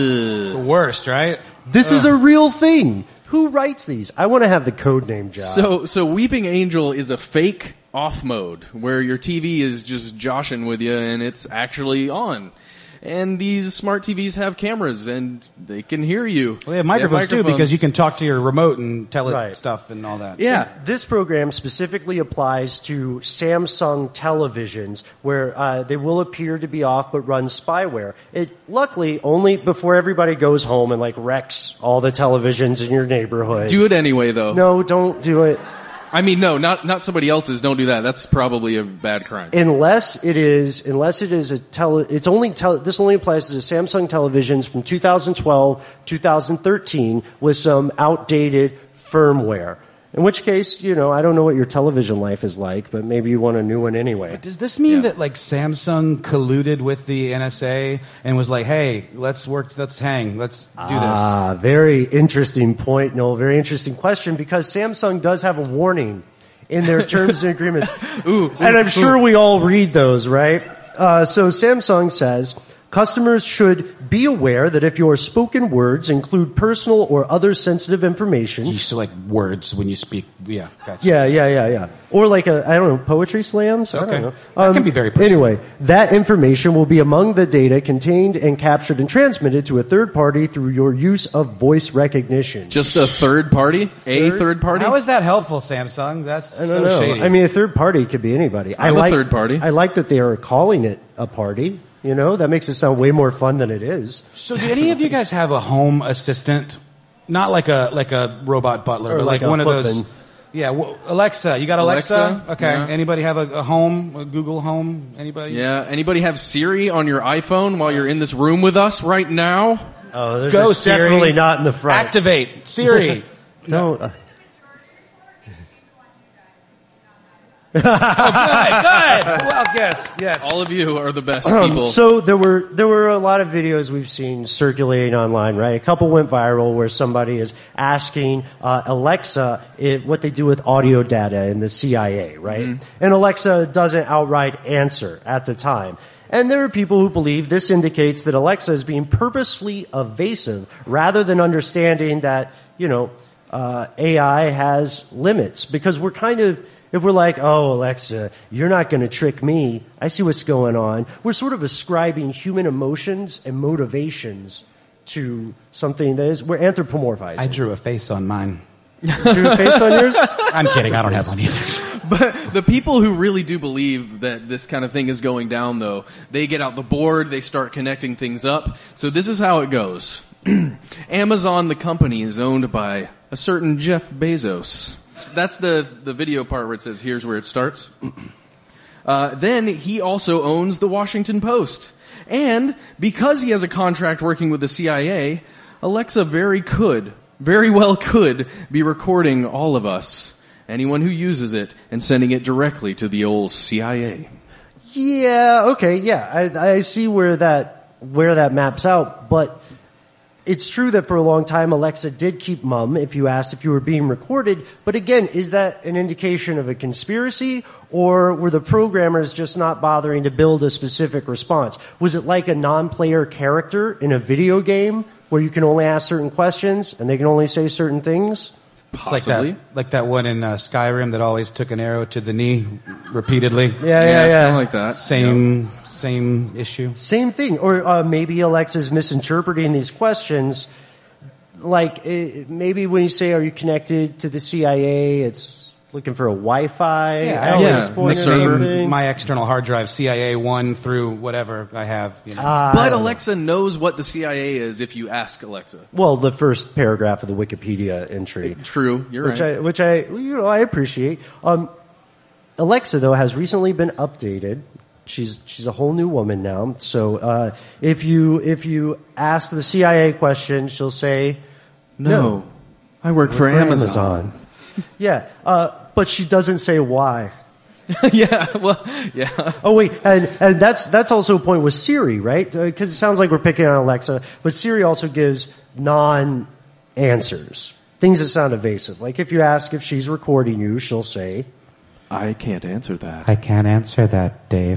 The worst, right? This Ugh. is a real thing. Who writes these? I want to have the code name job. So, so Weeping Angel is a fake off mode where your T V is just joshing with you and it's actually on. And these smart T Vs have cameras and they can hear you. Well, they have microphones, too, because you can talk to your remote and tell it Right. stuff and all that. Yeah. This program specifically applies to Samsung televisions where uh, they will appear to be off but run spyware. It luckily only before everybody goes home and like wrecks all the televisions in your neighborhood. Do it anyway, though. No, don't do it. I mean, no, not not somebody else's. Don't do that. That's probably a bad crime. Unless it is, unless it is a tele, it's only tele, this only applies to the Samsung televisions from two thousand twelve, two thousand thirteen with some outdated firmware. In which case, you know, I don't know what your television life is like, but maybe you want a new one anyway. Does this mean that like Samsung colluded with the N S A and was like, "Hey, let's work, let's hang, let's do Ah, very interesting point, Noel. Very interesting question because Samsung does have a warning in their terms and agreements. ooh, ooh, and I'm sure ooh. we all read those, right? Uh, so Samsung says, customers should be aware that if your spoken words include personal or other sensitive information. You select words when you speak. Yeah, gotcha. Yeah, yeah, yeah, yeah. Or like a, I don't know, poetry slams? I Okay. don't know. That can be very personal. Anyway, that information will be among the data contained and captured and transmitted to a third party through your use of voice recognition. Just a third party? A Third? third party? How is that helpful, Samsung? That's I don't so know. shady. I mean, a third party could be anybody. I I'm a like, third party. I like that they are calling it a party. You know, that makes it sound way more fun than it is. So, do any of you guys have a home assistant? Not like a like a robot butler, Or but like like, a one of those. footman. Yeah, w- Alexa. You got Alexa? Alexa, Okay. yeah. Anybody have a, a home, a Google Home? Anybody? Yeah. Anybody have Siri on your iPhone while you're in this room with us right now? Oh, there's Go, a, Siri. definitely not in the front. Activate Siri. No. uh, Oh, good, good. Well, yes, yes. All of you are the best Um, people. so there were there were a lot of videos we've seen circulating online, right? A couple went viral where somebody is asking uh, Alexa it, what they do with audio data in the C I A, right? Mm-hmm. And Alexa doesn't outright answer at the time. And there are people who believe this indicates that Alexa is being purposefully evasive rather than understanding that, you know, uh, A I has limits because we're kind of, if we're like, oh, Alexa, you're not going to trick me. I see what's going on. We're sort of ascribing human emotions and motivations to something that is, we're anthropomorphizing. I drew a face on mine. Drew a face on yours? I'm kidding. I don't have one either. But the people who really do believe that this kind of thing is going down, though, they get out the board, they start connecting things up. So this is how it goes. Amazon, the company, is owned by a certain Jeff Bezos. that's the, the video part where it says, here's where it starts. Uh, then he also owns the Washington Post. And because he has a contract working with the C I A, Alexa very could, very well could, be recording all of us, anyone who uses it, and sending it directly to the old C I A. Yeah, okay, yeah. I, I see where that, where that maps out, but it's true that for a long time Alexa did keep mum if you asked if you were being recorded, but again, is that an indication of a conspiracy, or were the programmers just not bothering to build a specific response? Was it like a non-player character in a video game where you can only ask certain questions and they can only say certain things? Possibly. It's like that, like that one in uh, Skyrim that always took an arrow to the knee repeatedly. Yeah, yeah, yeah. It's yeah. kind of like that. Same... Yep. Same issue. Same thing. Or uh, maybe Alexa's misinterpreting these questions. Like, uh, maybe when you say, are you connected to the C I A, it's looking for a Wi-Fi. Yeah, yeah. My, server, my external hard drive, C I A one through whatever I have. You know. Uh, but Alexa knows what the C I A is if you ask Alexa. Well, the first paragraph of the Wikipedia entry. True, you're which right. I, which I, you know, I appreciate. Um, Alexa, though, has recently been updated. She's she's a whole new woman now. So uh, if you if you ask the C I A question, she'll say, "No, no I work, I work for, for Amazon." Amazon. Yeah, uh, but she doesn't say why. yeah, well, yeah. Oh wait, and and that's that's also a point with Siri, right? Because uh, it sounds like we're picking on Alexa, but Siri also gives non-answers, things that sound evasive. Like if you ask if she's recording you, she'll say, "I can't answer that." I can't answer that, Dave.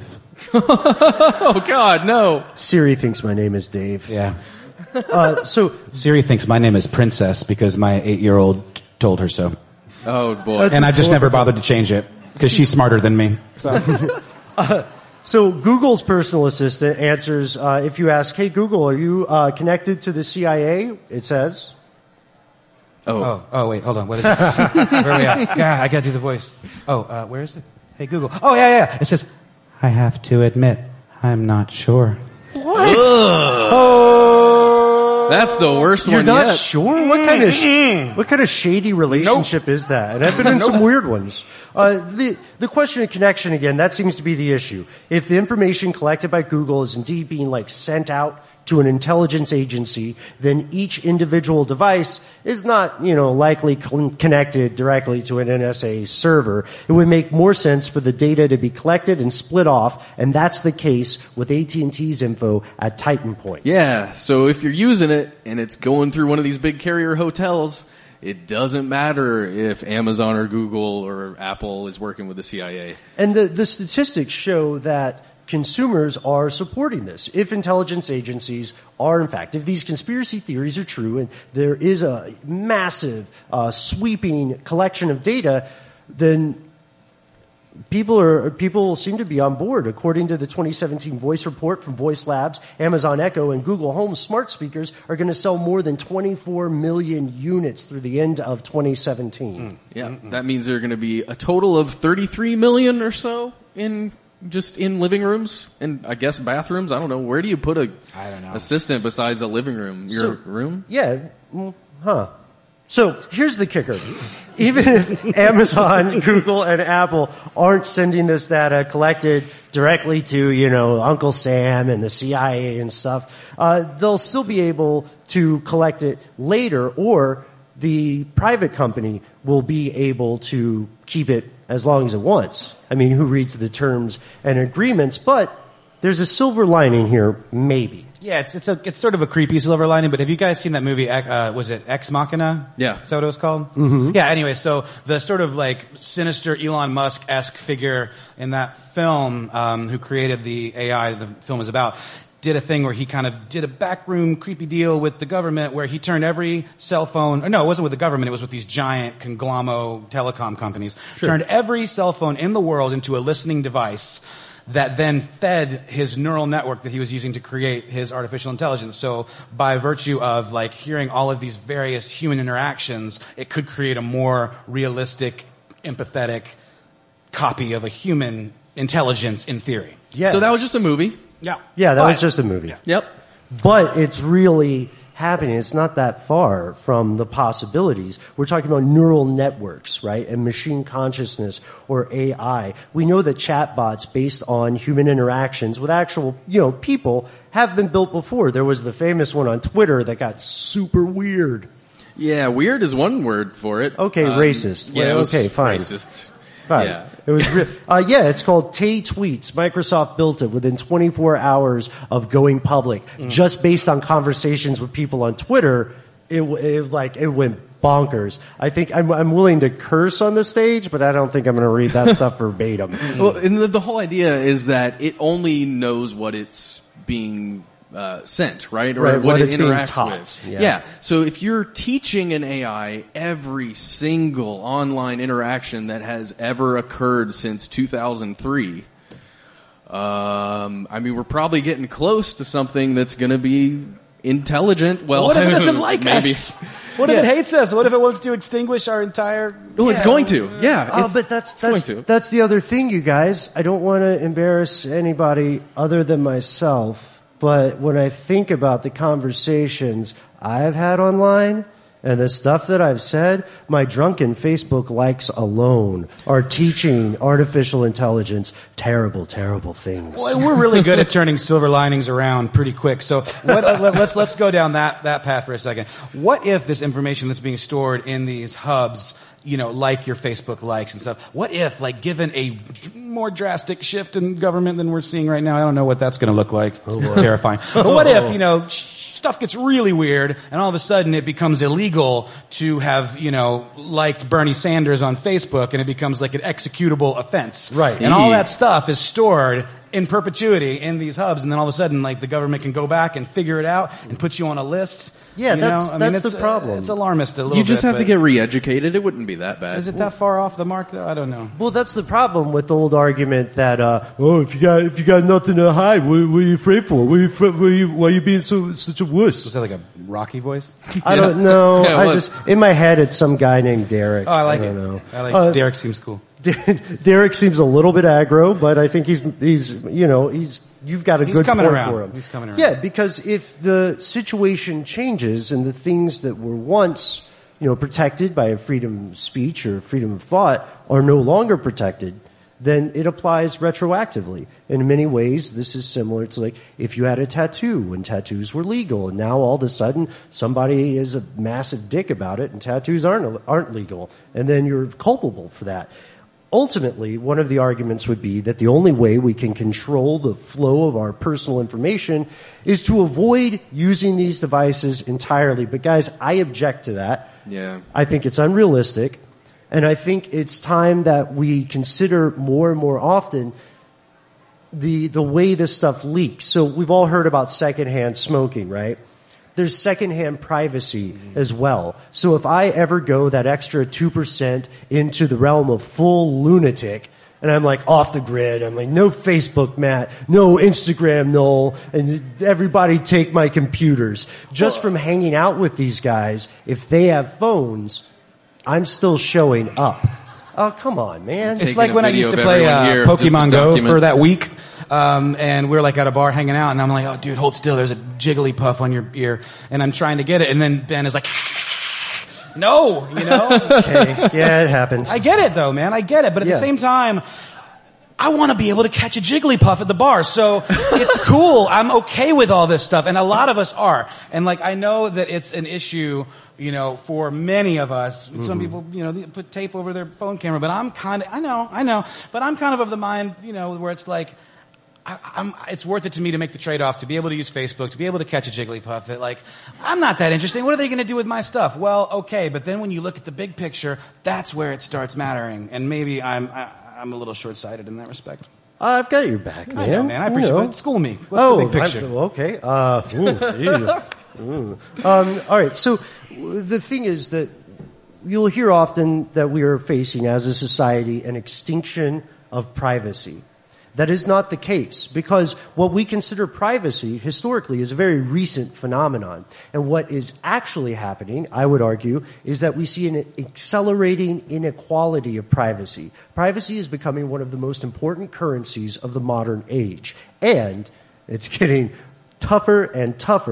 Oh God, no! Siri thinks my name is Dave. Yeah. Uh, so Siri thinks my name is Princess because my eight-year-old told her so. Oh boy! And I've just never bothered to change it because she's smarter than me. So, uh, so Google's personal assistant answers uh, if you ask, "Hey Google, are you uh, connected to the C I A?" It says. Oh. oh, oh, wait, hold on. What is it? Where are we at? Yeah, I gotta do the voice. Oh, uh, where is it? Hey Google. Oh, yeah, yeah. It says, I have to admit, I'm not sure. What? Oh, that's the worst You're one not yet. sure? What kind of sh- what kind of shady relationship nope. is that? And I've been in nope. some weird ones. Uh, the the question of connection again, that seems to be the issue. If the information collected by Google is indeed being like sent out to an intelligence agency, then each individual device is not, you know, likely con- connected directly to an N S A server. It would make more sense for the data to be collected and split off, and that's the case with A T and T's info at Titan Point. Yeah, so if you're using it and it's going through one of these big carrier hotels, it doesn't matter if Amazon or Google or Apple is working with the C I A. And the, the statistics show that consumers are supporting this. If intelligence agencies are, in fact, if these conspiracy theories are true and there is a massive, uh, sweeping collection of data, then people are people seem to be on board. According to the twenty seventeen Voice report from Voice Labs, Amazon Echo and Google Home smart speakers are going to sell more than twenty-four million units through the end of twenty seventeen. Mm. Yeah, mm-hmm. That means there are going to be a total of thirty-three million or so in just in living rooms and I guess bathrooms. I don't know. Where do you put a I don't know. assistant besides a living room? Your So- room? Yeah, mm, huh. So here's the kicker. Even if Amazon, Google, and Apple aren't sending this data collected directly to, you know, Uncle Sam and the C I A and stuff, uh, they'll still be able to collect it later, or the private company will be able to keep it as long as it wants. I mean, who reads the terms and agreements? But there's a silver lining here, maybe. Yeah, it's it's a it's sort of a creepy silver lining. But have you guys seen that movie? Uh, was it Ex Machina? Yeah. Is that what it was called? Mm-hmm. Yeah. Anyway, so the sort of like sinister Elon Musk-esque figure in that film, um, who created the A I the film is about, did a thing where he kind of did a backroom creepy deal with the government where he turned every cell phone, or no, it wasn't with the government, it was with these giant conglomerate telecom companies, Sure. turned every cell phone in the world into a listening device that then fed his neural network that he was using to create his artificial intelligence. So by virtue of like hearing all of these various human interactions, it could create a more realistic, empathetic copy of a human intelligence in theory. Yeah. So that was just a movie. Yeah. Yeah, that But- was just a movie. Yep. But it's really happening. It's not that far from the possibilities. We're talking about neural networks, right, and machine consciousness or A I. We know that chatbots based on human interactions with actual, you know, people have been built before. There was the famous one on Twitter that got super weird. Yeah, weird is one word for it. Okay, um, racist. Yeah, well, it was okay, fine. Racist. Fine. Yeah. It was, re- uh, yeah, it's called Tay Tweets. Microsoft built it within twenty-four hours of going public, mm. just based on conversations with people on Twitter. It, it like it went bonkers. I think I'm, I'm willing to curse on the stage, but I don't think I'm going to read that stuff verbatim. Well, and the, the whole idea is that it only knows what it's being Uh, sent, right? Or right, what, what it it's being interacts taught. with. Yeah. yeah. So if you're teaching an A I every single online interaction that has ever occurred since two thousand three, um, I mean, we're probably getting close to something that's going to be intelligent. Well, what if it doesn't like maybe. us? What if Yeah. it hates us? What if it wants to extinguish our entire... Well, it's Yeah. going to. Yeah. Oh, it's, but that's it's that's going to. that's the other thing, you guys. I don't want to embarrass anybody other than myself, but when I think about the conversations I've had online and the stuff that I've said, my drunken Facebook likes alone are teaching artificial intelligence terrible, terrible things. Well, we're really good at turning silver linings around pretty quick. So what, uh, let's let's go down that that path for a second. What if this information that's being stored in these hubs, you know, like your Facebook likes and stuff, what if, like, given a more drastic shift in government than we're seeing right now, I don't know what that's going to look like. It's Oh, terrifying. But what if, you know, sh- stuff gets really weird and all of a sudden it becomes illegal to have, you know, liked Bernie Sanders on Facebook and it becomes like an executable offense. Right. And all that stuff is stored in perpetuity in these hubs, and then all of a sudden, like, the government can go back and figure it out and put you on a list. Yeah, you that's- know? I that's mean, the it's, problem. Uh, it's alarmist a little bit. You just have but to get re-educated. It wouldn't be that bad. Is it that far off the mark, though? I don't know. Well, that's the problem with the old argument that, uh, oh, if you got, if you got nothing to hide, what, what are you afraid for? What are you, afraid- what are you, why are you being so, such a wuss? Was that like a Rocky voice? I don't know. Yeah, it I was. just, in my head, it's some guy named Derek. Oh, I like I it. don't know. I like Uh, Derek seems cool. Derek seems a little bit aggro, but I think he's, he's, you know, he's, you've got a He's good coming point around. for him. He's coming around. Yeah, because if the situation changes and the things that were once, you know, protected by freedom of speech or freedom of thought are no longer protected, then it applies retroactively. In many ways, this is similar to, like, if you had a tattoo when tattoos were legal, and now all of a sudden somebody is a massive dick about it and tattoos aren't aren't legal, and then you're culpable for that. Ultimately, one of the arguments would be that the only way we can control the flow of our personal information is to avoid using these devices entirely. But guys, I object to that. Yeah. I think it's unrealistic. And I think it's time that we consider more and more often the, the way this stuff leaks. So we've all heard about secondhand smoking, right? There's secondhand privacy as well. So if I ever go that extra two percent into the realm of full lunatic, and I'm like off the grid, I'm like, no Facebook, Matt, no Instagram, Noel, and everybody take my computers. Just from hanging out with these guys, if they have phones, I'm still showing up. Oh, come on, man. It's like when I used to play uh, Pokemon Go for that week. Um, and we're like at a bar hanging out, and I'm like, oh, dude, hold still. There's a Jigglypuff on your ear. And I'm trying to get it. And then Ben is like, no, you know? Okay. Yeah, it happens. I get it, though, man. I get it. But at Yeah. the same time, I want to be able to catch a Jigglypuff at the bar. So it's cool. I'm okay with all this stuff. And a lot of us are. And, like, I know that it's an issue, you know, for many of us. Mm-hmm. Some people, you know, they put tape over their phone camera. But I'm kind of, I know, I know. But I'm kind of of the mind, you know, where it's like, I, I'm, it's worth it to me to make the trade-off, to be able to use Facebook, to be able to catch a Jigglypuff. That, like, I'm not that interesting. What are they going to do with my stuff? Well, okay, but then when you look at the big picture, that's where it starts mattering. And maybe I'm, I, I'm a little short-sighted in that respect. Uh, I've got your back, man. I know, man. I appreciate You know. it. School me. What's oh, the big picture? I, okay. Uh, ooh, yeah. Ooh. Um, all right. So the thing is that you'll hear often that we are facing, as a society, an extinction of privacy. That is not the case, because what we consider privacy historically is a very recent phenomenon. And what is actually happening, I would argue, is that we see an accelerating inequality of privacy. Privacy is becoming one of the most important currencies of the modern age. And it's getting tougher and tougher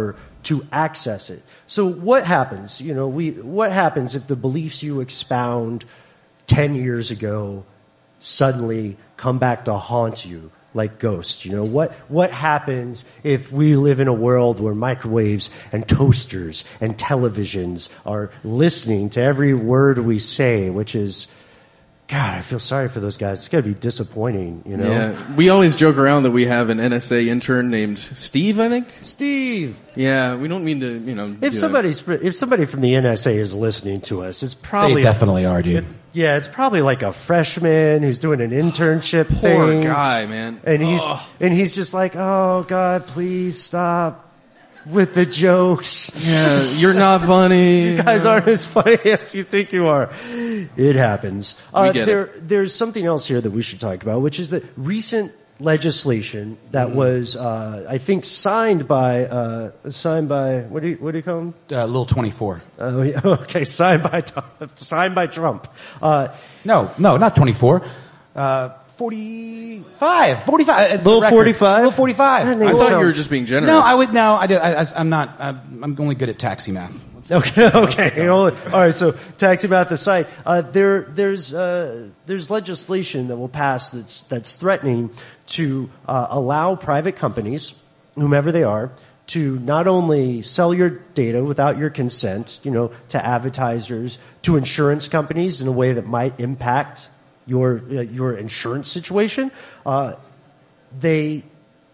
to access it. So what happens? You know, we, what happens if the beliefs you expound ten years ago suddenly come back to haunt you like ghosts? You know, what, what happens if we live in a world where microwaves and toasters and televisions are listening to every word we say, which is, God, I feel sorry for those guys. It's got to be disappointing, you know? Yeah. We always joke around that we have an N S A intern named Steve, I think. Steve. Yeah, we don't mean to, you know. If somebody's, fr- if somebody from the N S A is listening to us, it's probably. They definitely are, dude. It, yeah, it's probably like a freshman who's doing an internship Poor thing. guy, man. And he's, Ugh. and he's just like, oh, God, please stop with the jokes. Yeah, you're not funny. You guys aren't as funny as you think you are. It happens. Uh, get there, it. There's something else here that we should talk about, which is that recent legislation that Mm. was, uh, I think, signed by, uh, signed by, what do you, what do you call him? Uh, Little twenty-four. Oh, yeah, okay, signed by, signed by Trump. Uh, no, no, not twenty-four. Uh, forty-five. forty-five. It's Little the record. forty-five? Little forty-five. That name I thought you were sounds- just being generous. No, I would, no, I did, I, I, I'm not, I'm, I'm only good at taxi math. Okay, okay. All right, so taxi math aside, uh, there, there's, uh, there's legislation that will pass that's, that's threatening to, uh, allow private companies, whomever they are, to not only sell your data without your consent, you know, to advertisers, to insurance companies in a way that might impact your, uh, your insurance situation. Uh, they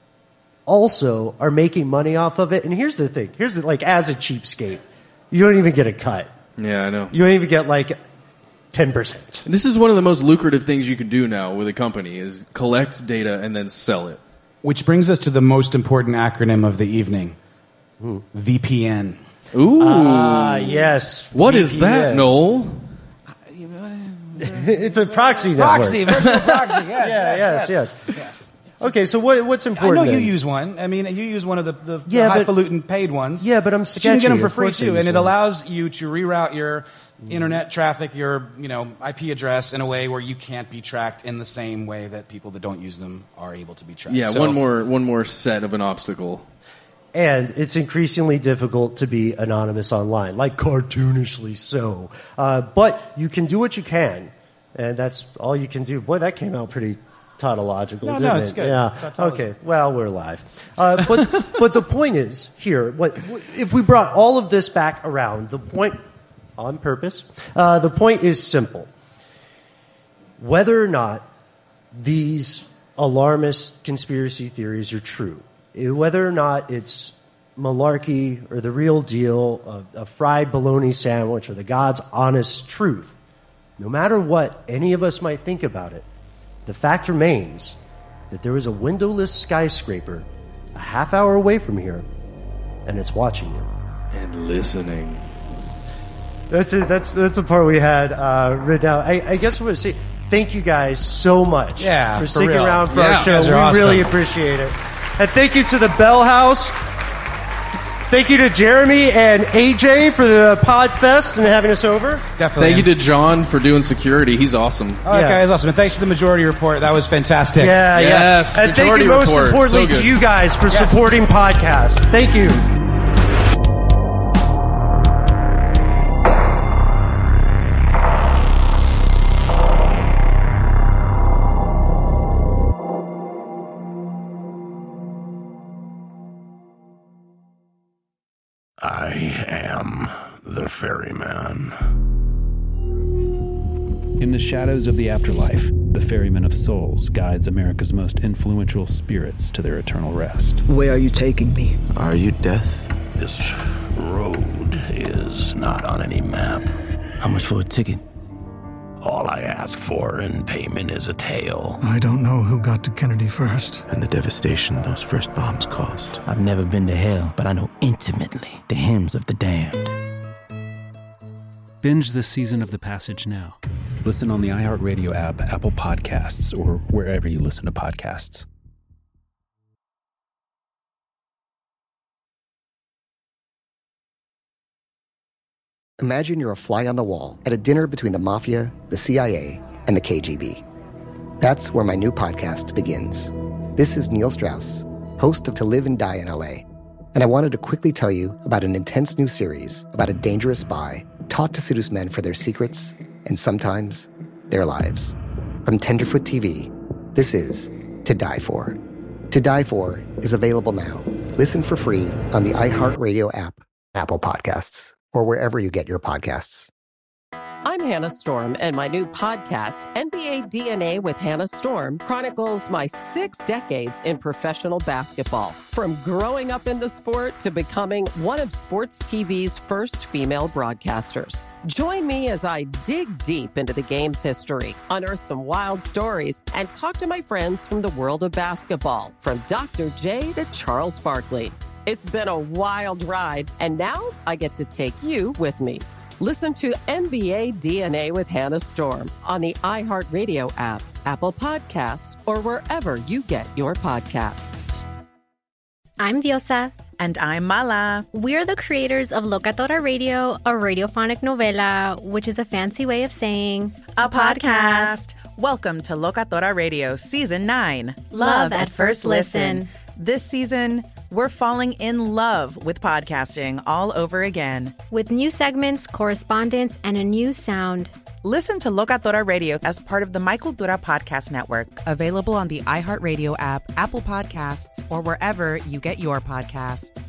also are making money off of it. And here's the thing. Here's the, like, as a cheapskate, you don't even get a cut. Yeah, I know. You don't even get like ten percent. This is one of the most lucrative things you can do now with a company is collect data and then sell it. Which brings us to the most important acronym of the evening. V P N. Ooh. Ah, yes. What is that, Noel? It's a proxy network. Proxy, virtual proxy, yes. Yeah, yes, yes. yes. Okay, so what, what's I important? know you then? use one. I mean, you use one of the, the, the Yeah, but- highfalutin paid ones. Yeah, but I'm But you can get them sketchy. for Of free course I too, use and it one. allows you to reroute your internet traffic, your you know I P address in a way where you can't be tracked in the same way that people that don't use them are able to be tracked. Yeah, So- one more one more set of an obstacle. And it's increasingly difficult to be anonymous online, like cartoonishly so. Uh, but you can do what you can, and that's all you can do. Boy, that came out pretty tautological, No, didn't no, it? it's good. Yeah. Tautology. Okay. Well, we're live. Uh, but but the point is here. What if we brought all of this back around? The point, on purpose. Uh, the point is simple. Whether or not these alarmist conspiracy theories are true, whether or not it's malarkey or the real deal, a, a fried bologna sandwich or the God's honest truth, no matter what any of us might think about it, the fact remains that there is a windowless skyscraper a half hour away from here, and it's watching you. And listening. That's it. That's that's the part we had uh, written down. I, I guess we're going to say thank you guys so much Yeah, for for sticking real. around for Yeah. our show. You guys We are awesome. really appreciate it. And thank you to the Bell House. Thank you to Jeremy and A J for the Podfest and having us over. Definitely. Thank you to John for doing security. He's awesome. All right, guys, awesome. And thanks to the Majority Report. That was fantastic. Yeah, Yes, yeah. And thank Majority you most Report. importantly So good. to you guys for Yes. supporting podcasts. Thank you. I am the ferryman. In the shadows of the afterlife, the Ferryman of Souls guides America's most influential spirits to their eternal rest. Where are you taking me? Are you death? This road is not on any map. How much for a ticket? All I ask for in payment is a tale. I don't know who got to Kennedy first. And the devastation those first bombs caused. I've never been to hell, but I know intimately the hymns of the damned. Binge this season of The Passage now. Listen on the iHeartRadio app, Apple Podcasts, or wherever you listen to podcasts. Imagine you're a fly on the wall at a dinner between the Mafia, the C I A, and the K G B. That's where my new podcast begins. This is Neil Strauss, host of To Live and Die in L A, and I wanted to quickly tell you about an intense new series about a dangerous spy taught to seduce men for their secrets and sometimes their lives. From Tenderfoot T V, this is To Die For. To Die For is available now. Listen for free on the iHeartRadio app, Apple Podcasts, or wherever you get your podcasts. I'm Hannah Storm, and my new podcast, N B A D N A with Hannah Storm, chronicles my six decades in professional basketball. From growing up in the sport to becoming one of sports T V's first female broadcasters. Join me as I dig deep into the game's history, unearth some wild stories, and talk to my friends from the world of basketball, from Doctor J to Charles Barkley. It's been a wild ride, and now I get to take you with me. Listen to N B A D N A with Hannah Storm on the iHeartRadio app, Apple Podcasts, or wherever you get your podcasts. I'm Diosa. And I'm Mala. We're the creators of Locatora Radio, a radiophonic novela, which is a fancy way of saying a podcast. Welcome to Locatora Radio Season nine. Love at First Listen. This season, we're falling in love with podcasting all over again. With new segments, correspondence, and a new sound. Listen to Locatora Radio as part of the My Cultura Podcast Network. Available on the iHeartRadio app, Apple Podcasts, or wherever you get your podcasts.